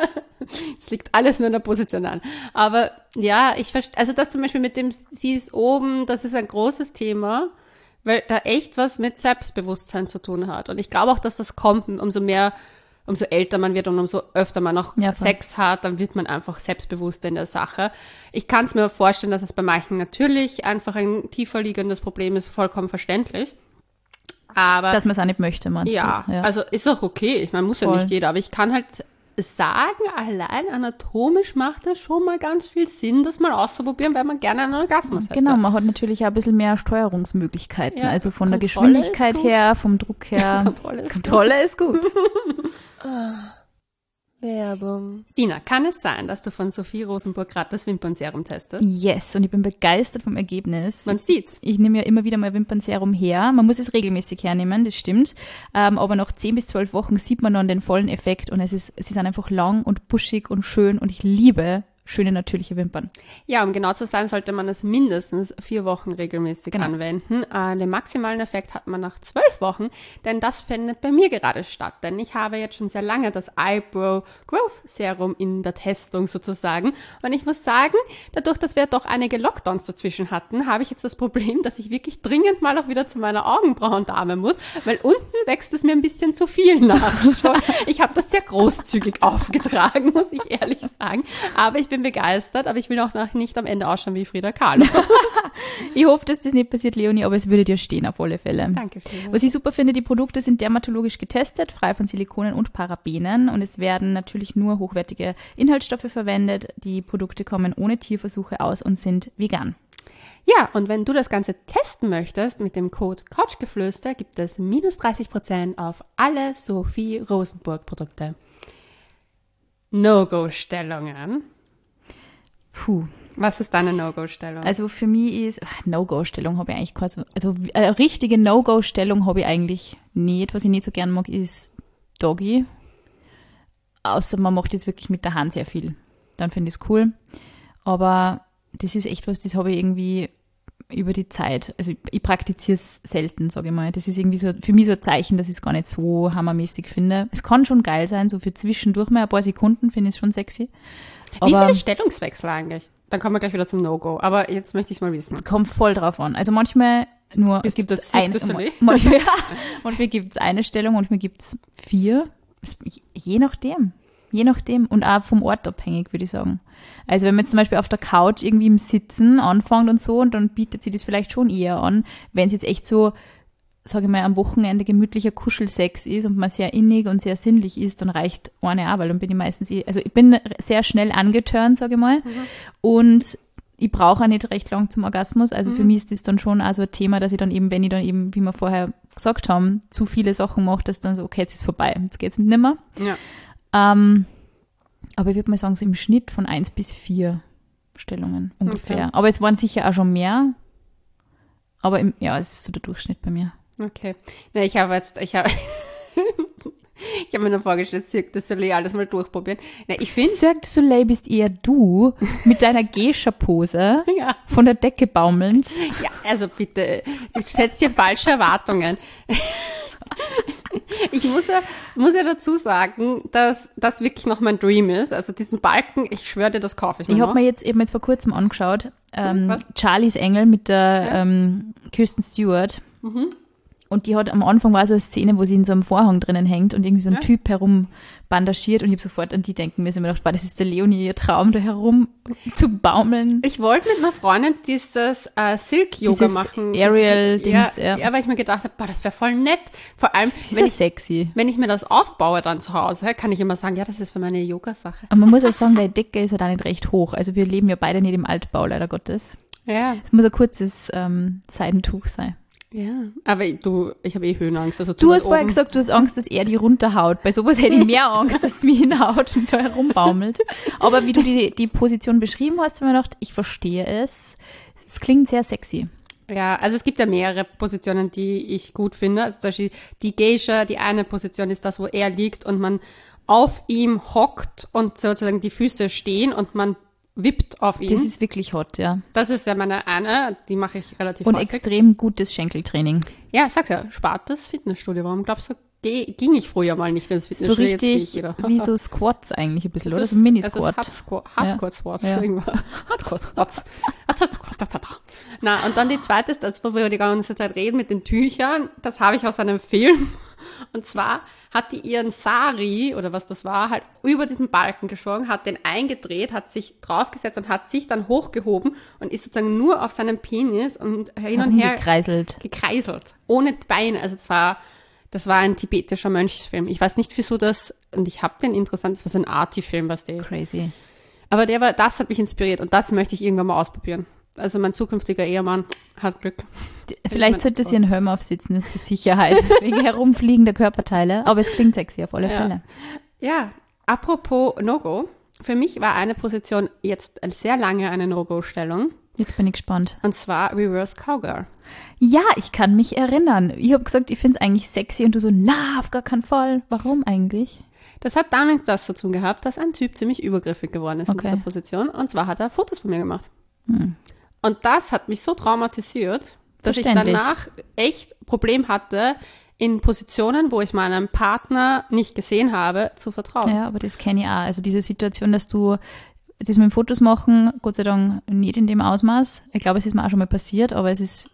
Es liegt alles nur in der Position an. Aber ja, ich verstehe, also das zum Beispiel mit dem, sie ist oben, das ist ein großes Thema, weil da echt was mit Selbstbewusstsein zu tun hat. Und ich glaube auch, dass das kommt, umso älter man wird und umso öfter man noch Sex hat, dann wird man einfach selbstbewusster in der Sache. Ich kann es mir vorstellen, dass es bei manchen natürlich einfach ein tiefer liegendes Problem ist, vollkommen verständlich. Aber dass man es auch nicht möchte, meinst du? Ja, also ist auch okay. Ich meine, muss ja nicht jeder, aber ich kann halt sagen, allein anatomisch macht es schon mal ganz viel Sinn, das mal auszuprobieren, weil man gerne einen Orgasmus hätte. Genau, man hat natürlich auch ein bisschen mehr Steuerungsmöglichkeiten, also von der Geschwindigkeit her, vom Druck her. Kontrolle ist gut. Werbung. Sina, kann es sein, dass du von Sophie Rosenburg gerade das Wimpernserum testest? Yes, und ich bin begeistert vom Ergebnis. Man sieht's. Ich nehme ja immer wieder mal Wimpernserum her. Man muss es regelmäßig hernehmen, das stimmt. Aber nach 10 bis 12 Wochen sieht man dann den vollen Effekt und sie sind einfach lang und buschig und schön und ich liebe schöne, natürliche Wimpern. Ja, um genau zu sein, sollte man es mindestens 4 Wochen regelmäßig anwenden. Den maximalen Effekt hat man nach 12 Wochen, denn das findet bei mir gerade statt. Denn ich habe jetzt schon sehr lange das Eyebrow Growth Serum in der Testung sozusagen. Und ich muss sagen, dadurch, dass wir doch einige Lockdowns dazwischen hatten, habe ich jetzt das Problem, dass ich wirklich dringend mal auch wieder zu meiner Augenbrauendame muss, weil unten wächst es mir ein bisschen zu viel nach. Ich habe das sehr großzügig aufgetragen, muss ich ehrlich sagen. Aber ich bin begeistert, aber ich will auch nicht am Ende ausschauen wie Frida Kahlo. Ich hoffe, dass das nicht passiert, Leonie, aber es würde dir stehen auf alle Fälle. Danke schön. Was ich super finde, die Produkte sind dermatologisch getestet, frei von Silikonen und Parabenen und es werden natürlich nur hochwertige Inhaltsstoffe verwendet. Die Produkte kommen ohne Tierversuche aus und sind vegan. Ja, und wenn du das Ganze testen möchtest, mit dem Code CouchGeflüster gibt es -30% auf alle Sophie Rosenburg Produkte. No-Go-Stellungen. Puh. Was ist deine No-Go-Stellung? Also für mich ist, No-Go-Stellung habe ich eigentlich keine, also eine richtige No-Go-Stellung habe ich eigentlich nicht. Was ich nicht so gern mag, ist Doggy. Außer man macht jetzt wirklich mit der Hand sehr viel. Dann finde ich es cool. Aber das ist echt was, das habe ich irgendwie über die Zeit, also ich praktiziere es selten, sage ich mal. Das ist irgendwie so für mich so ein Zeichen, dass ich es gar nicht so hammermäßig finde. Es kann schon geil sein, so für zwischendurch mal ein paar Sekunden finde ich es schon sexy. Wie viele Stellungswechsel eigentlich? Dann kommen wir gleich wieder zum No-Go. Aber jetzt möchte ich es mal wissen. Kommt voll drauf an. Also manchmal nur gibt es manchmal gibt es eine Stellung, manchmal gibt es 4. Je nachdem. Je nachdem und auch vom Ort abhängig, würde ich sagen. Also wenn man jetzt zum Beispiel auf der Couch irgendwie im Sitzen anfängt und so, und dann bietet sich das vielleicht schon eher an, wenn es jetzt echt so, sage ich mal, am Wochenende gemütlicher Kuschelsex ist und man sehr innig und sehr sinnlich ist, dann reicht eine auch, weil dann bin ich meistens, also ich bin sehr schnell angeturnt, sage ich mal, und ich brauche auch nicht recht lang zum Orgasmus, also für mich ist das dann schon auch so ein Thema, dass ich dann eben, wenn ich dann eben, wie wir vorher gesagt haben, zu viele Sachen mache, dass dann so, okay, jetzt ist es vorbei, jetzt geht es nicht mehr. Ja. Aber ich würde mal sagen, so im Schnitt von 1 bis 4 Stellungen ungefähr. Okay. Aber es waren sicher auch schon mehr. Aber es ist so der Durchschnitt bei mir. Okay. Na, ich habe mir nur vorgestellt, Cirque du Soleil alles mal durchprobieren. Na, ich finde. Cirque du Soleil bist eher du mit deiner Geisha-Pose Ja. von der Decke baumelnd. Ja, also bitte, du setzt dir falsche Erwartungen. Ich muss ja dazu sagen, dass das wirklich noch mein Dream ist. Also diesen Balken, ich schwöre dir, das kaufe ich mir Ich noch. habe mir jetzt vor kurzem angeschaut, Was? Charlies Engel mit der Kirsten Stewart. Und die hat am Anfang war so eine Szene, wo sie in so einem Vorhang drinnen hängt und irgendwie so ein Typ herumbandagiert und ich habe sofort an die denken müssen. Ich habe mir gedacht, das ist der Leonie, ihr Traum, da herum zu baumeln. Ich wollte mit einer Freundin dieses Silk-Yoga machen. Aerial-Dings, ja, weil ich mir gedacht habe, das wäre voll nett. Vor allem, Das ist ja sexy. wenn ich mir das aufbaue dann zu Hause, kann ich immer sagen, ja, das ist für meine Yoga-Sache. Aber man muss auch sagen, die Decke ist ja da nicht recht hoch. Also wir leben ja beide nicht im Altbau, leider Gottes. Ja. Es muss ein kurzes Seidentuch sein. Ja, aber ich habe Höhenangst. Also Du hast vorher gesagt, du hast Angst, dass er die runterhaut. Bei sowas hätte ich mehr Angst, dass es mich hinhaut und da herumbaumelt. Aber wie du die Position beschrieben hast, habe ich mir gedacht, ich verstehe es. Es klingt sehr sexy. Ja, also es gibt ja mehrere Positionen, die ich gut finde. Also zum Beispiel die Geisha, die eine Position ist das, wo er liegt und man auf ihm hockt und sozusagen die Füße stehen und man wippt auf ihn. Das ist wirklich hot, ja. Das ist ja meine eine, die mache ich relativ Und häufig. extrem gutes Schenkeltraining. Ja, sag's ja, spart das Fitnessstudio. Warum glaubst du, ging ich früher mal nicht ins So Fitnessstudio? richtig Jetzt wie so Squats eigentlich ein bisschen, oder? Es So Mini-Squat. ist Hardcore-Squats. Ja. Hardcore-Squats. Na, und dann die zweite ist das, wo wir die ganze Zeit reden mit den Tüchern. Das habe ich aus einem Film. Und zwar hat die ihren Sari, oder was das war, halt über diesen Balken geschwungen, hat den eingedreht, hat sich draufgesetzt und hat sich dann hochgehoben und ist sozusagen nur auf seinem Penis und hin und her gekreiselt. Ohne Beine. Also das war ein tibetischer Mönchsfilm. Ich weiß nicht, wieso das, und ich habe den interessant, das war so ein Arty-Film, was der. Crazy. Aber das hat mich inspiriert und das möchte ich irgendwann mal ausprobieren. Also mein zukünftiger Ehemann hat Glück. Vielleicht sollte sie einen Helm aufsitzen zur Sicherheit, wegen herumfliegender Körperteile. Aber es klingt sexy auf alle Fälle. Ja, apropos No-Go. Für mich war eine Position jetzt sehr lange eine No-Go-Stellung. Jetzt bin ich gespannt. Und zwar Reverse Cowgirl. Ja, ich kann mich erinnern. Ich habe gesagt, ich finde es eigentlich sexy und du so, na, auf gar keinen Fall. Warum eigentlich? Das hat damit das zu tun gehabt, dass ein Typ ziemlich übergriffig geworden ist in dieser Position. Und zwar hat er Fotos von mir gemacht. Und das hat mich so traumatisiert, dass ich danach echt Problem hatte, in Positionen, wo ich meinem Partner nicht gesehen habe, zu vertrauen. Ja, aber das kenne ich auch. Also diese Situation, dass du das mit dem Fotos machen, Gott sei Dank nicht in dem Ausmaß. Ich glaube, es ist mir auch schon mal passiert, aber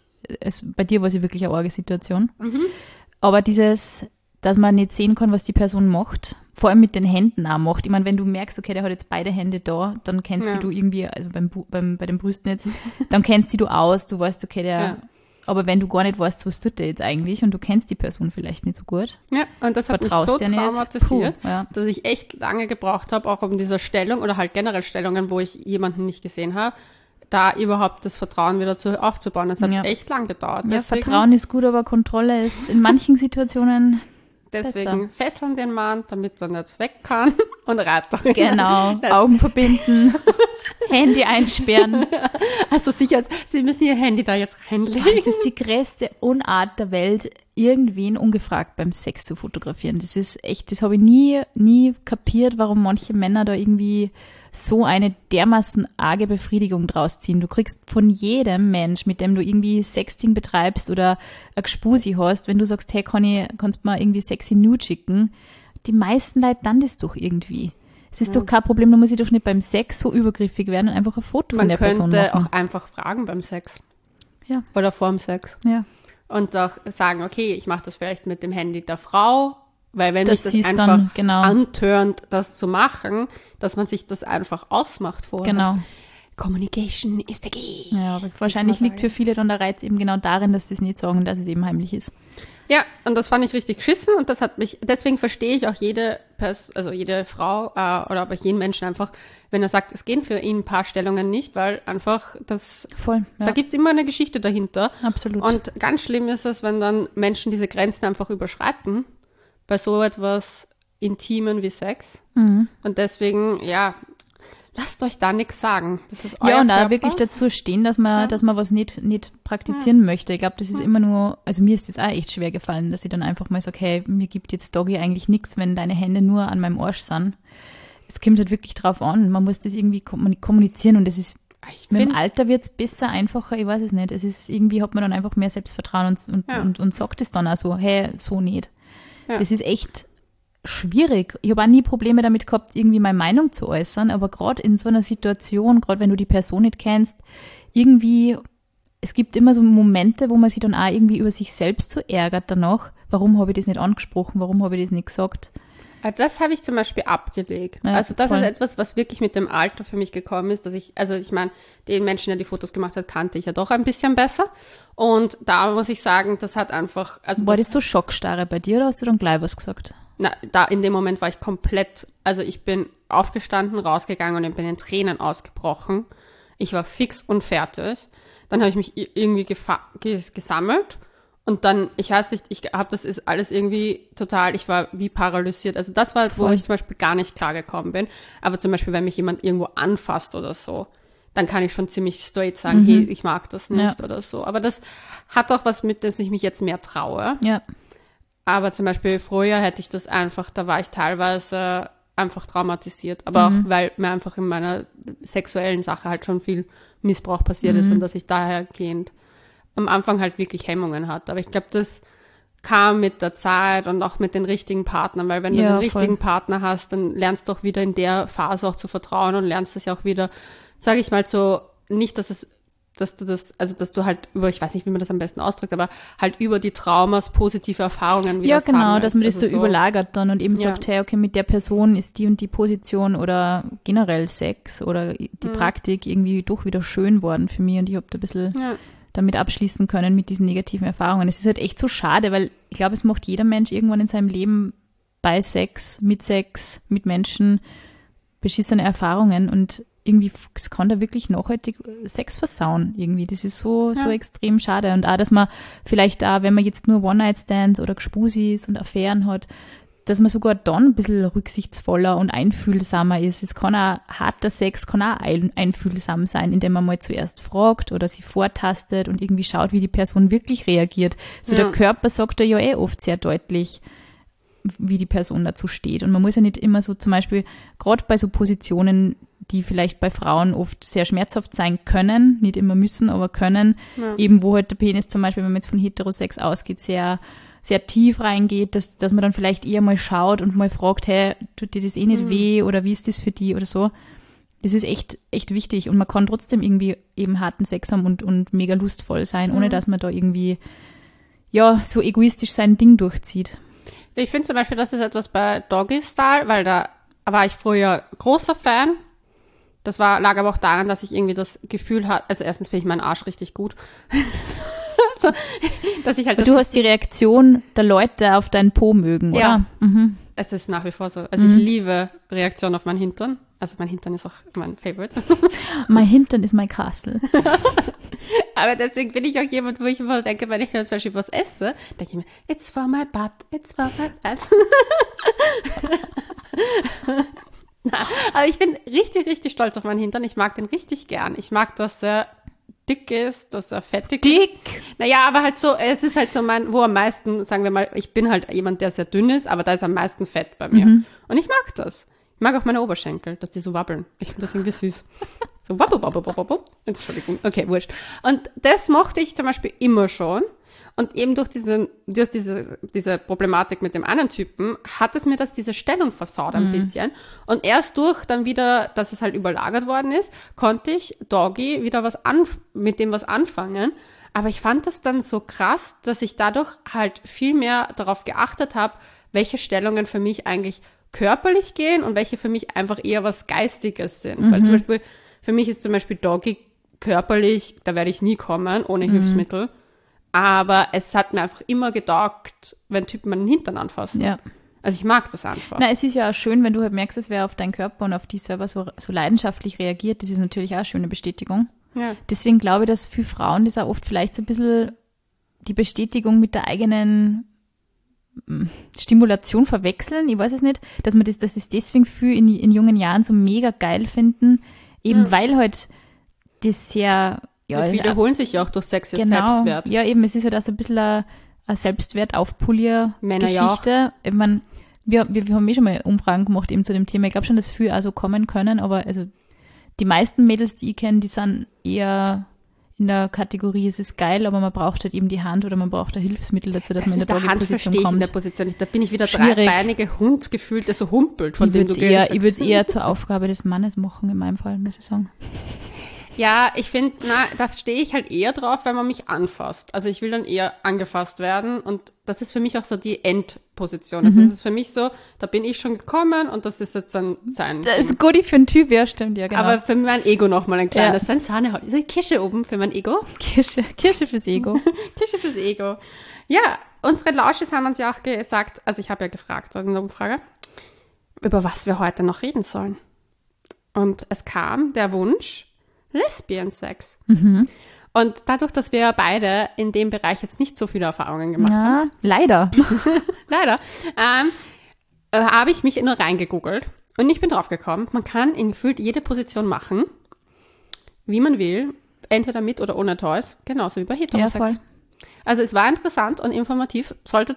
bei dir war es ja wirklich eine arge Situation. Aber dass man nicht sehen kann, was die Person macht, vor allem mit den Händen auch macht. Ich meine, wenn du merkst, okay, der hat jetzt beide Hände da, dann kennst du irgendwie, also bei den Brüsten jetzt, dann kennst du aus, du weißt, okay, aber wenn du gar nicht weißt, was tut der jetzt eigentlich und du kennst die Person vielleicht nicht so gut. Ja, und das hat mich so traumatisiert, dass ich echt lange gebraucht habe, auch um dieser Stellung oder halt generell Stellungen, wo ich jemanden nicht gesehen habe, da überhaupt das Vertrauen wieder aufzubauen. Das hat echt lang gedauert. Ja, Vertrauen ist gut, aber Kontrolle ist in manchen Situationen deswegen fesseln den Mann, damit er nicht weg kann und reiten. Genau, Augen verbinden, Handy einsperren. Also sicher, Sie müssen Ihr Handy da jetzt reinlegen. Es ist die größte Unart der Welt, irgendwen ungefragt beim Sex zu fotografieren. Das ist echt, das habe ich nie kapiert, warum manche Männer da irgendwie so eine dermaßen arge Befriedigung draus ziehen. Du kriegst von jedem Mensch, mit dem du irgendwie Sexting betreibst oder ein Gspusi hast, wenn du sagst, hey, kannst du mal irgendwie sexy Nude schicken, die meisten Leute dann das doch irgendwie. Es ist doch kein Problem, da muss ich doch nicht beim Sex so übergriffig werden und einfach ein Foto von der Person machen. Man könnte auch einfach fragen beim Sex. Ja. Oder vorm Sex. Ja. Und auch sagen, okay, ich mache das vielleicht mit dem Handy der Frau Weil wenn mich das einfach dann, genau, antörnt, das zu machen, dass man sich das einfach ausmacht vorher. Genau. Communication is the key. Ja, aber wahrscheinlich liegt für viele dann der Reiz eben genau darin, dass sie es nicht sagen, dass es eben heimlich ist. Ja, und das fand ich richtig geschissen und das hat mich, deswegen verstehe ich auch jede Frau oder aber jeden Menschen einfach, wenn er sagt, es gehen für ihn ein paar Stellungen nicht, weil einfach das, voll, ja, da gibt's immer eine Geschichte dahinter. Absolut. Und ganz schlimm ist es, wenn dann Menschen diese Grenzen einfach überschreiten, bei so etwas Intimen wie Sex. Und deswegen, ja, lasst euch da nichts sagen. Das ist euer Ja, und Körper. da wirklich dazu stehen, dass man was nicht praktizieren möchte. Ich glaube, das ist immer nur, also mir ist das auch echt schwer gefallen, dass ich dann einfach mal sage, hey, mir gibt jetzt Doggy eigentlich nichts, wenn deine Hände nur an meinem Arsch sind. Es kommt halt wirklich drauf an. Man muss das irgendwie kommunizieren und das ist, mit dem Alter wird's besser, einfacher, ich weiß es nicht. Es ist, irgendwie hat man dann einfach mehr Selbstvertrauen und sagt es dann auch so, hey, so nicht. Ja. Das ist echt schwierig. Ich habe auch nie Probleme damit gehabt, irgendwie meine Meinung zu äußern, aber gerade in so einer Situation, gerade wenn du die Person nicht kennst, irgendwie, es gibt immer so Momente, wo man sich dann auch irgendwie über sich selbst so ärgert danach. Warum habe ich das nicht angesprochen? Warum habe ich das nicht gesagt? Das habe ich zum Beispiel abgelegt. Ja, also das ist etwas, was wirklich mit dem Alter für mich gekommen ist, dass ich meine, den Menschen, der die Fotos gemacht hat, kannte ich ja doch ein bisschen besser. Und da muss ich sagen, das hat einfach... Also war das so Schockstarre bei dir oder hast du dann gleich was gesagt? Na, da in dem Moment war ich komplett, also ich bin aufgestanden, rausgegangen und bin in Tränen ausgebrochen. Ich war fix und fertig. Dann habe ich mich irgendwie gesammelt und dann, ich weiß nicht, das ist alles irgendwie total, ich war wie paralysiert. Also das war, wo ich zum Beispiel gar nicht klar gekommen bin. Aber zum Beispiel, wenn mich jemand irgendwo anfasst oder so, dann kann ich schon ziemlich straight sagen, hey, ich mag das nicht oder so. Aber das hat auch was mit, dass ich mich jetzt mehr traue. Ja. Aber zum Beispiel früher hätte ich das einfach, da war ich teilweise einfach traumatisiert. Aber auch, weil mir einfach in meiner sexuellen Sache halt schon viel Missbrauch passiert ist und dass ich dahergehend am Anfang halt wirklich Hemmungen hatte. Aber ich glaube, das kam mit der Zeit und auch mit den richtigen Partnern, weil wenn du den richtigen Partner hast, dann lernst du auch wieder in der Phase auch zu vertrauen und lernst das ja auch wieder, sage ich mal so, nicht, dass du halt über, ich weiß nicht, wie man das am besten ausdrückt, aber halt über die Traumas positive Erfahrungen wieder sammelst. Ja, genau, dass man das so überlagert dann und eben sagt, hey, okay, mit der Person ist die und die Position oder generell Sex oder die Praktik irgendwie doch wieder schön worden für mich und ich habe da ein bisschen damit abschließen können mit diesen negativen Erfahrungen. Es ist halt echt so schade, weil ich glaube, es macht jeder Mensch irgendwann in seinem Leben bei Sex, mit Menschen beschissene Erfahrungen und irgendwie, es kann da wirklich nachhaltig Sex versauen irgendwie. Das ist so extrem schade. Und auch, dass man vielleicht auch, wenn man jetzt nur One-Night-Stands oder Gspusis und Affären hat, dass man sogar dann ein bisschen rücksichtsvoller und einfühlsamer ist. Es kann auch, harter Sex kann auch einfühlsam sein, indem man mal zuerst fragt oder sie vortastet und irgendwie schaut, wie die Person wirklich reagiert. So der Körper sagt ja oft sehr deutlich, wie die Person dazu steht. Und man muss ja nicht immer so zum Beispiel, gerade bei so Positionen, die vielleicht bei Frauen oft sehr schmerzhaft sein können, nicht immer müssen, aber können, eben wo halt der Penis zum Beispiel, wenn man jetzt von Heterosex ausgeht, sehr, sehr tief reingeht, dass man dann vielleicht eher mal schaut und mal fragt, hey, tut dir das eh nicht weh oder wie ist das für die oder so. Das ist echt wichtig und man kann trotzdem irgendwie eben harten Sex haben und mega lustvoll sein, ohne dass man da irgendwie, so egoistisch sein Ding durchzieht. Ich finde zum Beispiel, das ist etwas bei Doggy Style, weil da war ich früher großer Fan. Das lag aber auch daran, dass ich irgendwie das Gefühl hatte, also erstens finde ich meinen Arsch richtig gut. So, dass ich halt du hast die Reaktion der Leute auf deinen Po mögen, oder? Ja, es ist nach wie vor so. Also ich liebe Reaktion auf meinen Hintern. Also mein Hintern ist auch mein Favorite. Mein Hintern ist mein Castle. Aber deswegen bin ich auch jemand, wo ich immer denke, wenn ich mir zum Beispiel was esse, denke ich mir, it's for my butt, it's for my butt. Aber ich bin richtig, richtig stolz auf meinen Hintern. Ich mag den richtig gern. Ich mag, dass er dick ist, dass er fettig ist. Dick? Naja, aber halt so, es ist halt so wo am meisten, sagen wir mal, ich bin halt jemand, der sehr dünn ist, aber da ist am meisten Fett bei mir. Und ich mag das. Ich mag auch meine Oberschenkel, dass die so wabbeln. Ich finde das irgendwie süß. So wabbel, wabbel, wabbel, wabbel. Entschuldigung. Okay, wurscht. Und das mochte ich zum Beispiel immer schon. Und eben durch diese Problematik mit dem anderen Typen hat es mir diese Stellung versaut ein bisschen. Und erst durch dann wieder, dass es halt überlagert worden ist, konnte ich Doggy wieder mit dem was anfangen. Aber ich fand das dann so krass, dass ich dadurch halt viel mehr darauf geachtet habe, welche Stellungen für mich eigentlich körperlich gehen und welche für mich einfach eher was Geistiges sind. Weil zum Beispiel, für mich ist zum Beispiel Doggy körperlich, da werde ich nie kommen, ohne Hilfsmittel. Aber es hat mir einfach immer getaugt, wenn Typen meinen Hintern anfassen. Ja. Also ich mag das einfach. Na, es ist ja auch schön, wenn du halt merkst, dass wer auf deinen Körper und auf dich selber so leidenschaftlich reagiert. Das ist natürlich auch eine schöne Bestätigung. Ja. Deswegen glaube ich, dass für Frauen das auch oft vielleicht so ein bisschen die Bestätigung mit der eigenen Stimulation verwechseln. Ich weiß es nicht, dass es deswegen viel in jungen Jahren so mega geil finden, eben weil halt das sehr... Ja, viele holen sich ja auch durch Sex genau, Selbstwert. Ja, eben, es ist halt auch so ein bisschen eine Selbstwert-Aufpolier-Geschichte. Ich meine, wir haben schon mal Umfragen gemacht eben zu dem Thema. Ich glaube schon, dass viele also kommen können, aber also die meisten Mädels, die ich kenne, die sind eher in der Kategorie, es ist geil, aber man braucht halt eben die Hand oder man braucht ein Hilfsmittel dazu, dass man in der Doggy-Position kommt. In der Position. Da bin ich wieder dreibeinige Hund gefühlt, der so humpelt, von dem du Ich würde es eher zur Aufgabe des Mannes machen, in meinem Fall, muss ich sagen. Ja, ich finde, da stehe ich halt eher drauf, wenn man mich anfasst. Also ich will dann eher angefasst werden und das ist für mich auch so die Endposition. Also es ist für mich so, da bin ich schon gekommen und das ist jetzt dann sein. Das ist gut für einen Typ, ja, stimmt, ja, genau. Aber für mein Ego nochmal ein kleines, sein Sahnehaut. So eine Kirsche oben für mein Ego. Kirsche fürs Ego. Kirsche fürs Ego. Ja, unsere Lausches haben uns ja auch gesagt, also ich habe ja gefragt in der Umfrage, über was wir heute noch reden sollen. Und es kam der Wunsch, Lesbian-Sex. Und dadurch, dass wir beide in dem Bereich jetzt nicht so viele Erfahrungen gemacht haben. Leider. Leider. Habe ich mich nur reingegoogelt und ich bin drauf gekommen, man kann in gefühlt jede Position machen, wie man will, entweder mit oder ohne Toys, genauso wie bei Heterosex. Ja, voll. Also es war interessant und informativ, sollte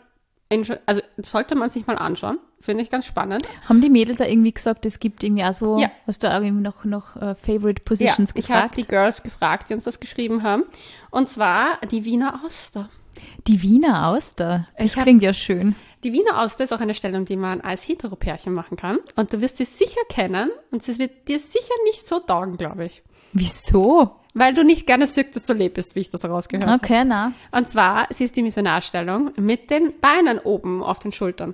man sich mal anschauen. Finde ich ganz spannend. Haben die Mädels ja irgendwie gesagt, es gibt irgendwie auch so, hast du auch irgendwie noch Favorite Positions gefragt? Ich habe die Girls gefragt, die uns das geschrieben haben. Und zwar die Wiener Auster. Die Wiener Auster? Das klingt ja schön. Die Wiener Auster ist auch eine Stellung, die man als Heteropärchen machen kann. Und du wirst sie sicher kennen und sie wird dir sicher nicht so taugen, glaube ich. Wieso? Weil du nicht gerne Cirque du Soleil bist, wie ich das rausgehört habe. Okay, na. Und zwar, sie ist die Missionarstellung mit den Beinen oben auf den Schultern.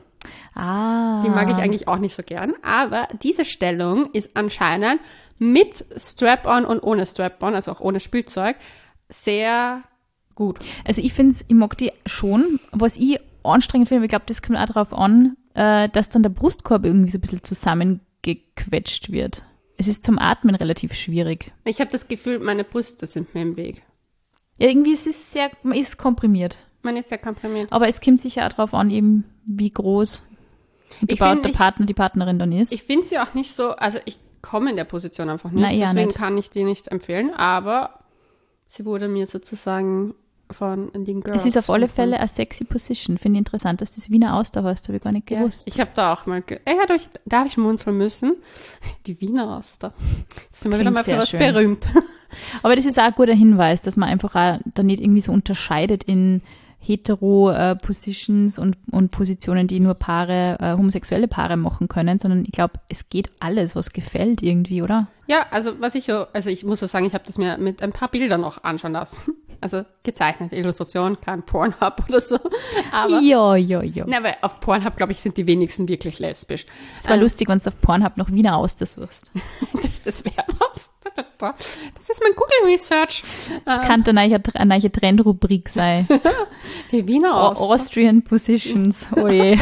Die mag ich eigentlich auch nicht so gern. Aber diese Stellung ist anscheinend mit Strap-on und ohne Strap-on, also auch ohne Spielzeug, sehr gut. Also ich mag die schon. Was ich anstrengend finde, ich glaube, das kommt auch darauf an, dass dann der Brustkorb irgendwie so ein bisschen zusammengequetscht wird. Es ist zum Atmen relativ schwierig. Ich habe das Gefühl, meine Brüste sind mir im Weg. Ja, irgendwie man ist komprimiert. Man ist sehr komprimiert. Aber es kommt sicher auch darauf an, eben wie groß der Partner, die Partnerin dann ist. Ich finde sie auch nicht so, also ich komme in der Position einfach nicht, deswegen nicht. Kann ich die nicht empfehlen, aber sie wurde mir sozusagen von den Girls. Es ist auf alle Fälle eine sexy Position. Finde ich interessant, dass das Wiener Auster heißt, habe ich gar nicht gewusst. Ja, ich habe da auch mal, da habe ich munzeln müssen. Die Wiener Auster. Das sind wir wieder mal für was berühmt. Aber das ist auch ein guter Hinweis, dass man einfach auch da nicht irgendwie so unterscheidet in Hetero-Positions und Positionen, die nur homosexuelle Paare machen können, sondern ich glaube, es geht alles, was gefällt irgendwie, oder? Ja, also ich muss so sagen, ich habe das mir mit ein paar Bildern noch anschauen lassen. Also gezeichnet, Illustration, kein Pornhub oder so. Aber, ja. Na, aber auf Pornhub, glaube ich, sind die wenigsten wirklich lesbisch. Es war lustig, wenn du auf Pornhub noch Wiener Auster suchst. Das wäre was. Das ist mein Google Research. Das kann dann eine neue Trendrubrik sein. Die Wiener Auster. Austrian Positions, oh je.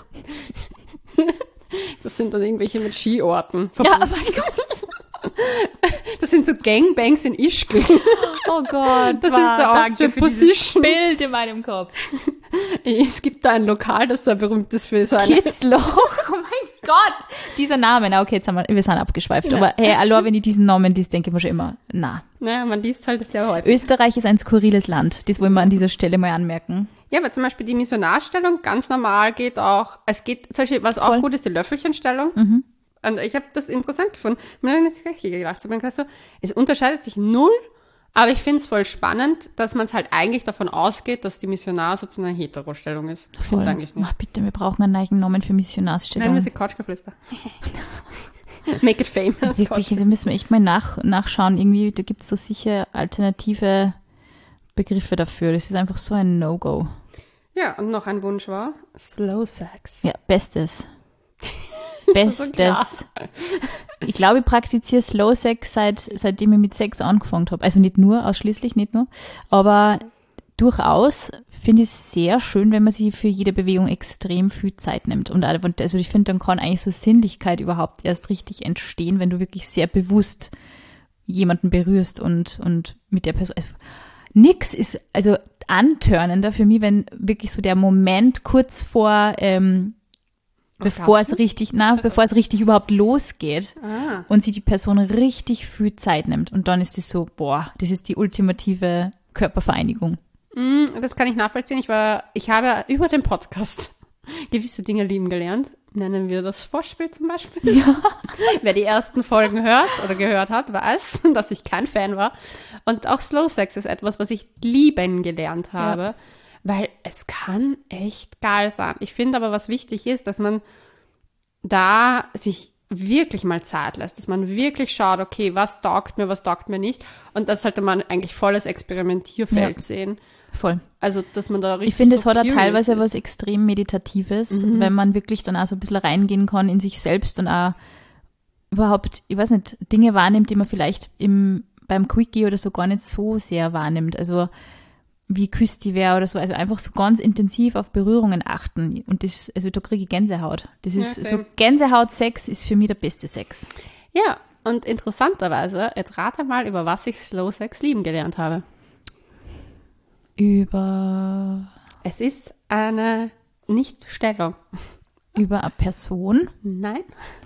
Das sind dann irgendwelche mit Skiorten. Ja, oh mein Gott. Das sind so Gangbangs in Ischgl. Oh Gott. Das ist der Austrian Position. Bild in meinem Kopf. Es gibt da ein Lokal, das so berühmt ist für seine... Kitzloch. Oh mein Gott. Dieser Name. Na, okay, jetzt wir sind abgeschweift. Ja. Aber hey, allein wenn ich diesen Namen liest, denke ich mir schon immer, na. Naja, man liest halt das sehr häufig. Österreich ist ein skurriles Land. Das wollen wir an dieser Stelle mal anmerken. Ja, aber zum Beispiel die Missionarstellung ganz normal geht auch, zum Beispiel, was auch gut ist, die Löffelchenstellung. Mhm. Und ich habe das interessant gefunden. Ich habe mir das gleich gedacht. Ich habe mir gedacht, so, es unterscheidet sich null, aber ich finde es voll spannend, dass man es halt eigentlich davon ausgeht, dass die Missionar sozusagen eine Hetero-Stellung ist. Voll. Eigentlich nicht. Ach, bitte, wir brauchen einen neuen Namen für Missionarsstellung. Nein, wir sind Couchgeflüster. Make it famous. Wirklich, da müssen wir echt mal nachschauen. Irgendwie, da gibt es so sicher alternative Begriffe dafür. Das ist einfach so ein No-Go. Ja, und noch ein Wunsch war Slow Sex. Ja, Bestes. Bestes. Ich glaube, ich praktiziere Slow Sex seitdem ich mit Sex angefangen habe. Also nicht nur, ausschließlich nicht nur. Aber durchaus finde ich es sehr schön, wenn man sich für jede Bewegung extrem viel Zeit nimmt. Und also ich finde, dann kann eigentlich so Sinnlichkeit überhaupt erst richtig entstehen, wenn du wirklich sehr bewusst jemanden berührst und mit der Person. Also, nix ist also antörnender für mich, wenn wirklich so der Moment kurz vor bevor es richtig überhaupt losgeht und sich die Person richtig viel Zeit nimmt. Und dann ist es so, das ist die ultimative Körpervereinigung. Das kann ich nachvollziehen. Ich habe über den Podcast gewisse Dinge lieben gelernt. Nennen wir das Vorspiel zum Beispiel. Ja. Wer die ersten Folgen hört oder gehört hat, weiß, dass ich kein Fan war. Und auch Slow Sex ist etwas, was ich lieben gelernt habe. Weil es kann echt geil sein. Ich finde aber, was wichtig ist, dass man da sich wirklich mal Zeit lässt, dass man wirklich schaut, okay, was taugt mir nicht. Und das sollte man eigentlich volles Experimentierfeld sehen. Voll. Also, dass man da richtig Ich finde, es hat auch teilweise ist. was extrem Meditatives, wenn man wirklich dann auch so ein bisschen reingehen kann in sich selbst und auch überhaupt, ich weiß nicht, Dinge wahrnimmt, die man vielleicht beim Quickie oder so gar nicht so sehr wahrnimmt. Also, wie küsst die wer oder so, also einfach so ganz intensiv auf Berührungen achten und das, also da kriege ich Gänsehaut. Das ist so, Gänsehaut-Sex ist für mich der beste Sex. Ja, und interessanterweise, jetzt rate mal, über was ich Slow Sex lieben gelernt habe. Es ist eine Nichtstellung. Über eine Person? Nein.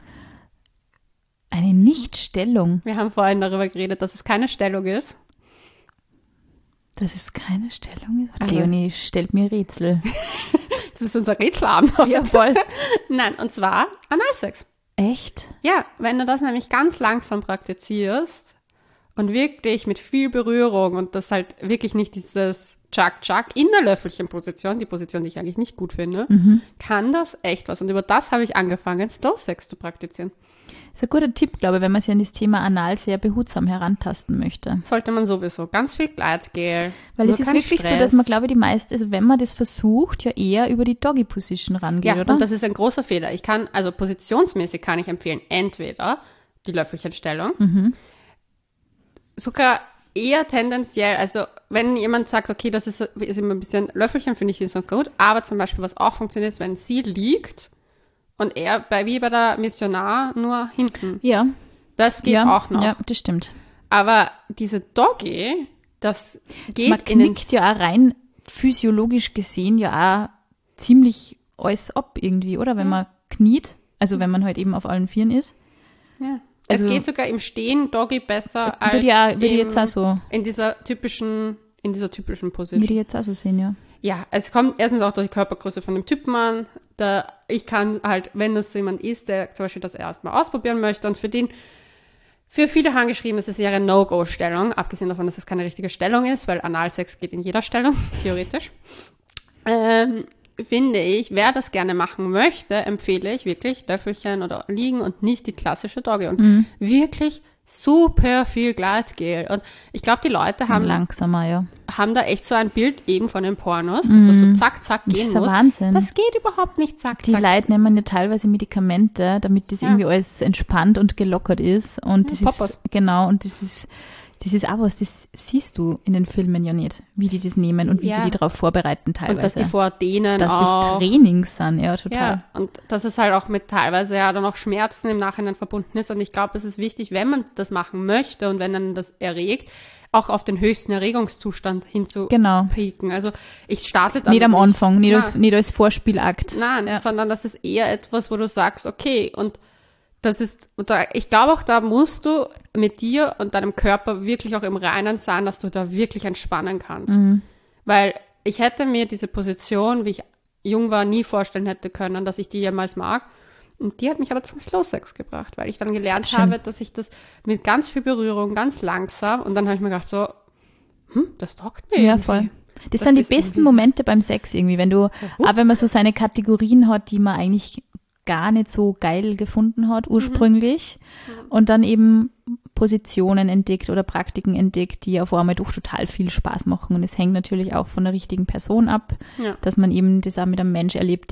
Eine Nichtstellung? Wir haben vorhin darüber geredet, dass es keine Stellung ist. Dass es keine Stellung ist? Leonie stellt mir Rätsel. Das ist unser Rätselabend. Ja, voll. Nein, und zwar Analsex. Echt? Ja, wenn du das nämlich ganz langsam praktizierst und wirklich mit viel Berührung und das halt wirklich nicht dieses Chuck-Chuck in der Löffelchenposition, die Position, die ich eigentlich nicht gut finde, kann das echt was. Und über das habe ich angefangen, Slow Sex zu praktizieren. Das ist ein guter Tipp, glaube ich, wenn man sich an das Thema Anal sehr behutsam herantasten möchte. Sollte man sowieso. Ganz viel Gleitgel. Weil es ist wirklich Stress. So, dass man, glaube ich, die meisten, also wenn man das versucht, ja eher über die Doggy-Position rangeht, oder? Ja, und das ist ein großer Fehler. Also positionsmäßig kann ich empfehlen, entweder die Löffelchenstellung, sogar eher tendenziell, also wenn jemand sagt, okay, das ist immer ein bisschen Löffelchen, finde ich ist noch gut, aber zum Beispiel, was auch funktioniert, ist, wenn sie liegt, und er, wie bei der Missionar, nur hinten. Ja. Das geht auch noch. Ja, das stimmt. Aber diese Doggy, das geht man knickt ja auch rein, physiologisch gesehen, ja auch ziemlich alles ab irgendwie, oder? Wenn man kniet, also wenn man halt eben auf allen Vieren ist. Ja. Also, es geht sogar im Stehen Doggy besser als jetzt auch so. in dieser typischen Position. Würde ich jetzt auch so sehen, ja. Ja, es kommt erstens auch durch die Körpergröße von dem Typen an. Ich kann halt, wenn das jemand ist, der zum Beispiel das erstmal ausprobieren möchte und für viele handgeschrieben ist es eher eine No-Go-Stellung, abgesehen davon, dass es keine richtige Stellung ist, weil Analsex geht in jeder Stellung, theoretisch. Finde ich, wer das gerne machen möchte, empfehle ich wirklich Löffelchen oder liegen und nicht die klassische Doggy. Und wirklich super viel Gleitgel. Und ich glaube, die Leute haben da echt so ein Bild eben von den Pornos, dass das so zack, zack gehen muss. Das ist Wahnsinn. Das geht überhaupt nicht zack, zack. Die Leute nehmen ja teilweise Medikamente, damit das irgendwie alles entspannt und gelockert ist. Und das ist, genau, und das ist auch was, das siehst du in den Filmen ja nicht, wie die das nehmen und wie sie die darauf vorbereiten teilweise. Und dass die vor denen dass auch. Das Trainings sind, ja, total. Ja, und dass es halt auch mit teilweise ja dann auch Schmerzen im Nachhinein verbunden ist. Und ich glaube, es ist wichtig, wenn man das machen möchte und wenn dann das erregt, auch auf den höchsten Erregungszustand hinzupieken. Also ich starte dann nicht am Anfang, nicht als Vorspielakt. Nein, sondern das ist eher etwas, wo du sagst, okay, und das ist, ich glaube auch, da musst du mit dir und deinem Körper wirklich auch im Reinen sein, dass du da wirklich entspannen kannst. Weil ich hätte mir diese Position, wie ich jung war, nie vorstellen hätte können, dass ich die jemals mag. Und die hat mich aber zum Slow Sex gebracht, weil ich dann gelernt habe, dass ich das mit ganz viel Berührung, ganz langsam, und dann habe ich mir gedacht so, das taugt mir irgendwie. Voll. Das sind die besten Momente beim Sex irgendwie, wenn du, auch wenn man so seine Kategorien hat, die man eigentlich gar nicht so geil gefunden hat ursprünglich und dann eben Positionen entdeckt oder Praktiken entdeckt, die auf einmal doch total viel Spaß machen. Und es hängt natürlich auch von der richtigen Person ab, dass man eben das auch mit einem Mensch erlebt,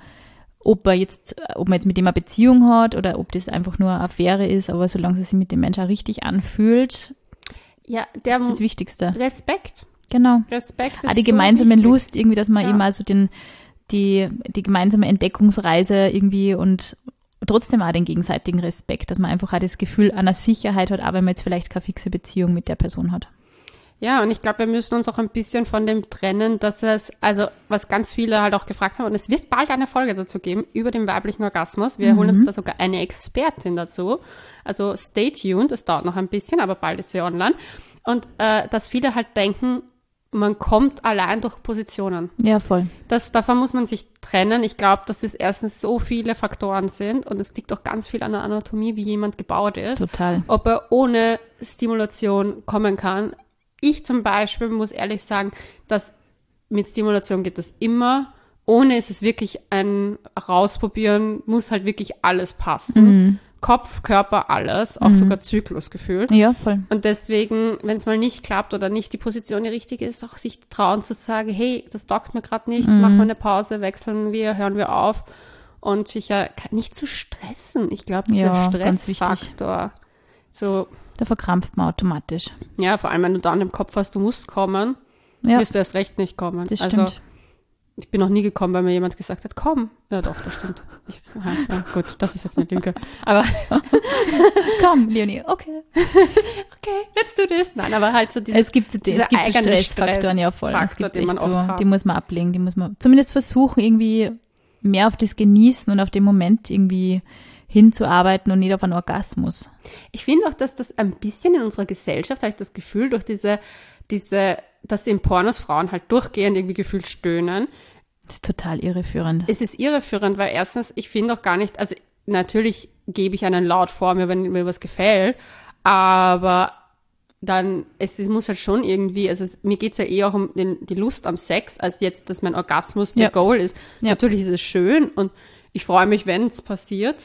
ob man jetzt mit dem eine Beziehung hat oder ob das einfach nur eine Affäre ist, aber solange es sich mit dem Menschen auch richtig anfühlt, ist das Wichtigste. Respekt. Genau. Respekt ist die gemeinsame so Lust, irgendwie, dass man eben also die gemeinsame Entdeckungsreise irgendwie und trotzdem auch den gegenseitigen Respekt, dass man einfach auch das Gefühl einer Sicherheit hat, auch wenn man jetzt vielleicht keine fixe Beziehung mit der Person hat. Ja, und ich glaube, wir müssen uns auch ein bisschen von dem trennen, dass was ganz viele halt auch gefragt haben, und es wird bald eine Folge dazu geben, über den weiblichen Orgasmus. Wir holen uns da sogar eine Expertin dazu. Also stay tuned, es dauert noch ein bisschen, aber bald ist sie online. Und dass viele halt denken, man kommt allein durch Positionen. Ja, voll. Davon muss man sich trennen. Ich glaube, dass es erstens so viele Faktoren sind und es liegt auch ganz viel an der Anatomie, wie jemand gebaut ist. Total. Ob er ohne Stimulation kommen kann. Ich zum Beispiel muss ehrlich sagen, dass mit Stimulation geht das immer. Ohne ist es wirklich ein Rausprobieren, muss halt wirklich alles passen. Kopf, Körper, alles, auch sogar Zyklus gefühlt. Ja, voll. Und deswegen, wenn es mal nicht klappt oder nicht die Position die richtige ist, auch sich trauen zu sagen, hey, das taugt mir gerade nicht, machen wir eine Pause, wechseln wir, hören wir auf und sich ja nicht zu stressen. Ich glaube, dieser Stressfaktor, so. Da verkrampft man automatisch. Ja, vor allem, wenn du dann im Kopf hast, du musst kommen, wirst du erst recht nicht kommen. Das stimmt. Also, ich bin noch nie gekommen, weil mir jemand gesagt hat, komm. Ja, doch, das stimmt. Gut, das ist jetzt eine Lüge. Aber komm, Leonie, okay. Okay, let's do this. Nein, aber halt so es gibt so Stressfaktoren, ja voll. Es gibt echt so, die muss man ablegen, die muss man zumindest versuchen, irgendwie mehr auf das Genießen und auf den Moment irgendwie hinzuarbeiten und nicht auf einen Orgasmus. Ich finde auch, dass das ein bisschen in unserer Gesellschaft, habe ich das Gefühl, durch dass in Pornos Frauen halt durchgehend irgendwie gefühlt stöhnen. Das ist total irreführend. Es ist irreführend, weil erstens, ich finde auch gar nicht, also natürlich gebe ich einen Laut vor mir, wenn mir was gefällt, aber dann, es muss halt schon irgendwie, mir geht's ja eher auch um die Lust am Sex, als jetzt, dass mein Orgasmus der Goal ist. Ja. Natürlich ist es schön und ich freue mich, wenn es passiert.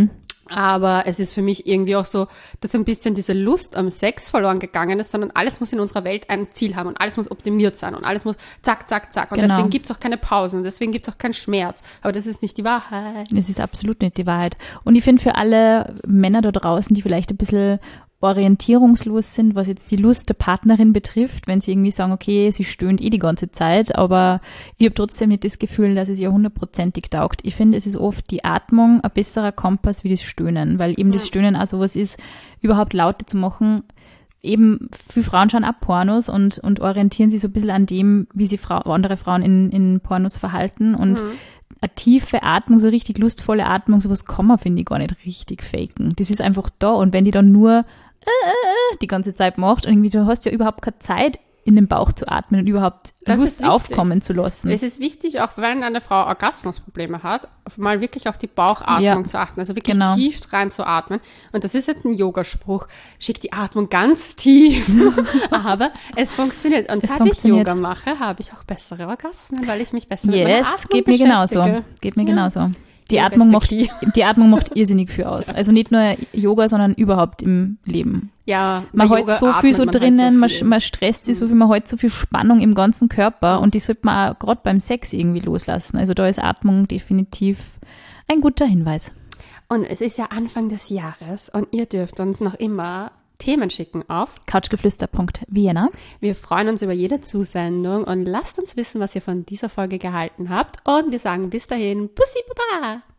Aber es ist für mich irgendwie auch so, dass ein bisschen diese Lust am Sex verloren gegangen ist, sondern alles muss in unserer Welt ein Ziel haben und alles muss optimiert sein und alles muss zack, zack, zack. Und deswegen gibt's auch keine Pausen und deswegen gibt's auch keinen Schmerz. Aber das ist nicht die Wahrheit. Es ist absolut nicht die Wahrheit. Und ich finde für alle Männer da draußen, die vielleicht ein bisschen orientierungslos sind, was jetzt die Lust der Partnerin betrifft, wenn sie irgendwie sagen, okay, sie stöhnt die ganze Zeit, aber ich habe trotzdem nicht das Gefühl, dass es ihr 100%ig taugt. Ich finde, es ist oft die Atmung ein besserer Kompass wie das Stöhnen, weil eben das Stöhnen auch sowas ist, überhaupt Laute zu machen. Eben, viele Frauen schauen ab Pornos und orientieren sich so ein bisschen an dem, wie sich andere Frauen in Pornos verhalten und eine tiefe Atmung, so richtig lustvolle Atmung, sowas kann man, finde ich, gar nicht richtig faken. Das ist einfach da und wenn die dann nur die ganze Zeit macht und irgendwie du hast ja überhaupt keine Zeit, in den Bauch zu atmen und überhaupt Lust aufkommen zu lassen. Es ist wichtig, auch wenn eine Frau Orgasmusprobleme hat, mal wirklich auf die Bauchatmung zu achten, also wirklich tief rein zu atmen. Und das ist jetzt ein Yogaspruch, schick die Atmung ganz tief, aber es funktioniert. Und seit ich Yoga mache, habe ich auch bessere Orgasmen, weil ich mich besser mit meiner Atmung geht mir genauso. Geht mir genauso. Die Atmung macht irrsinnig viel aus. Also nicht nur Yoga, sondern überhaupt im Leben. Ja, man hat so viel so drinnen, halt so man stresst sich so viel, man hat so viel Spannung im ganzen Körper und die sollte man auch gerade beim Sex irgendwie loslassen. Also da ist Atmung definitiv ein guter Hinweis. Und es ist ja Anfang des Jahres und ihr dürft uns noch immer Themen schicken auf couchgeflüster.vienna. Wir freuen uns über jede Zusendung und lasst uns wissen, was ihr von dieser Folge gehalten habt. Und wir sagen bis dahin, Bussi Baba!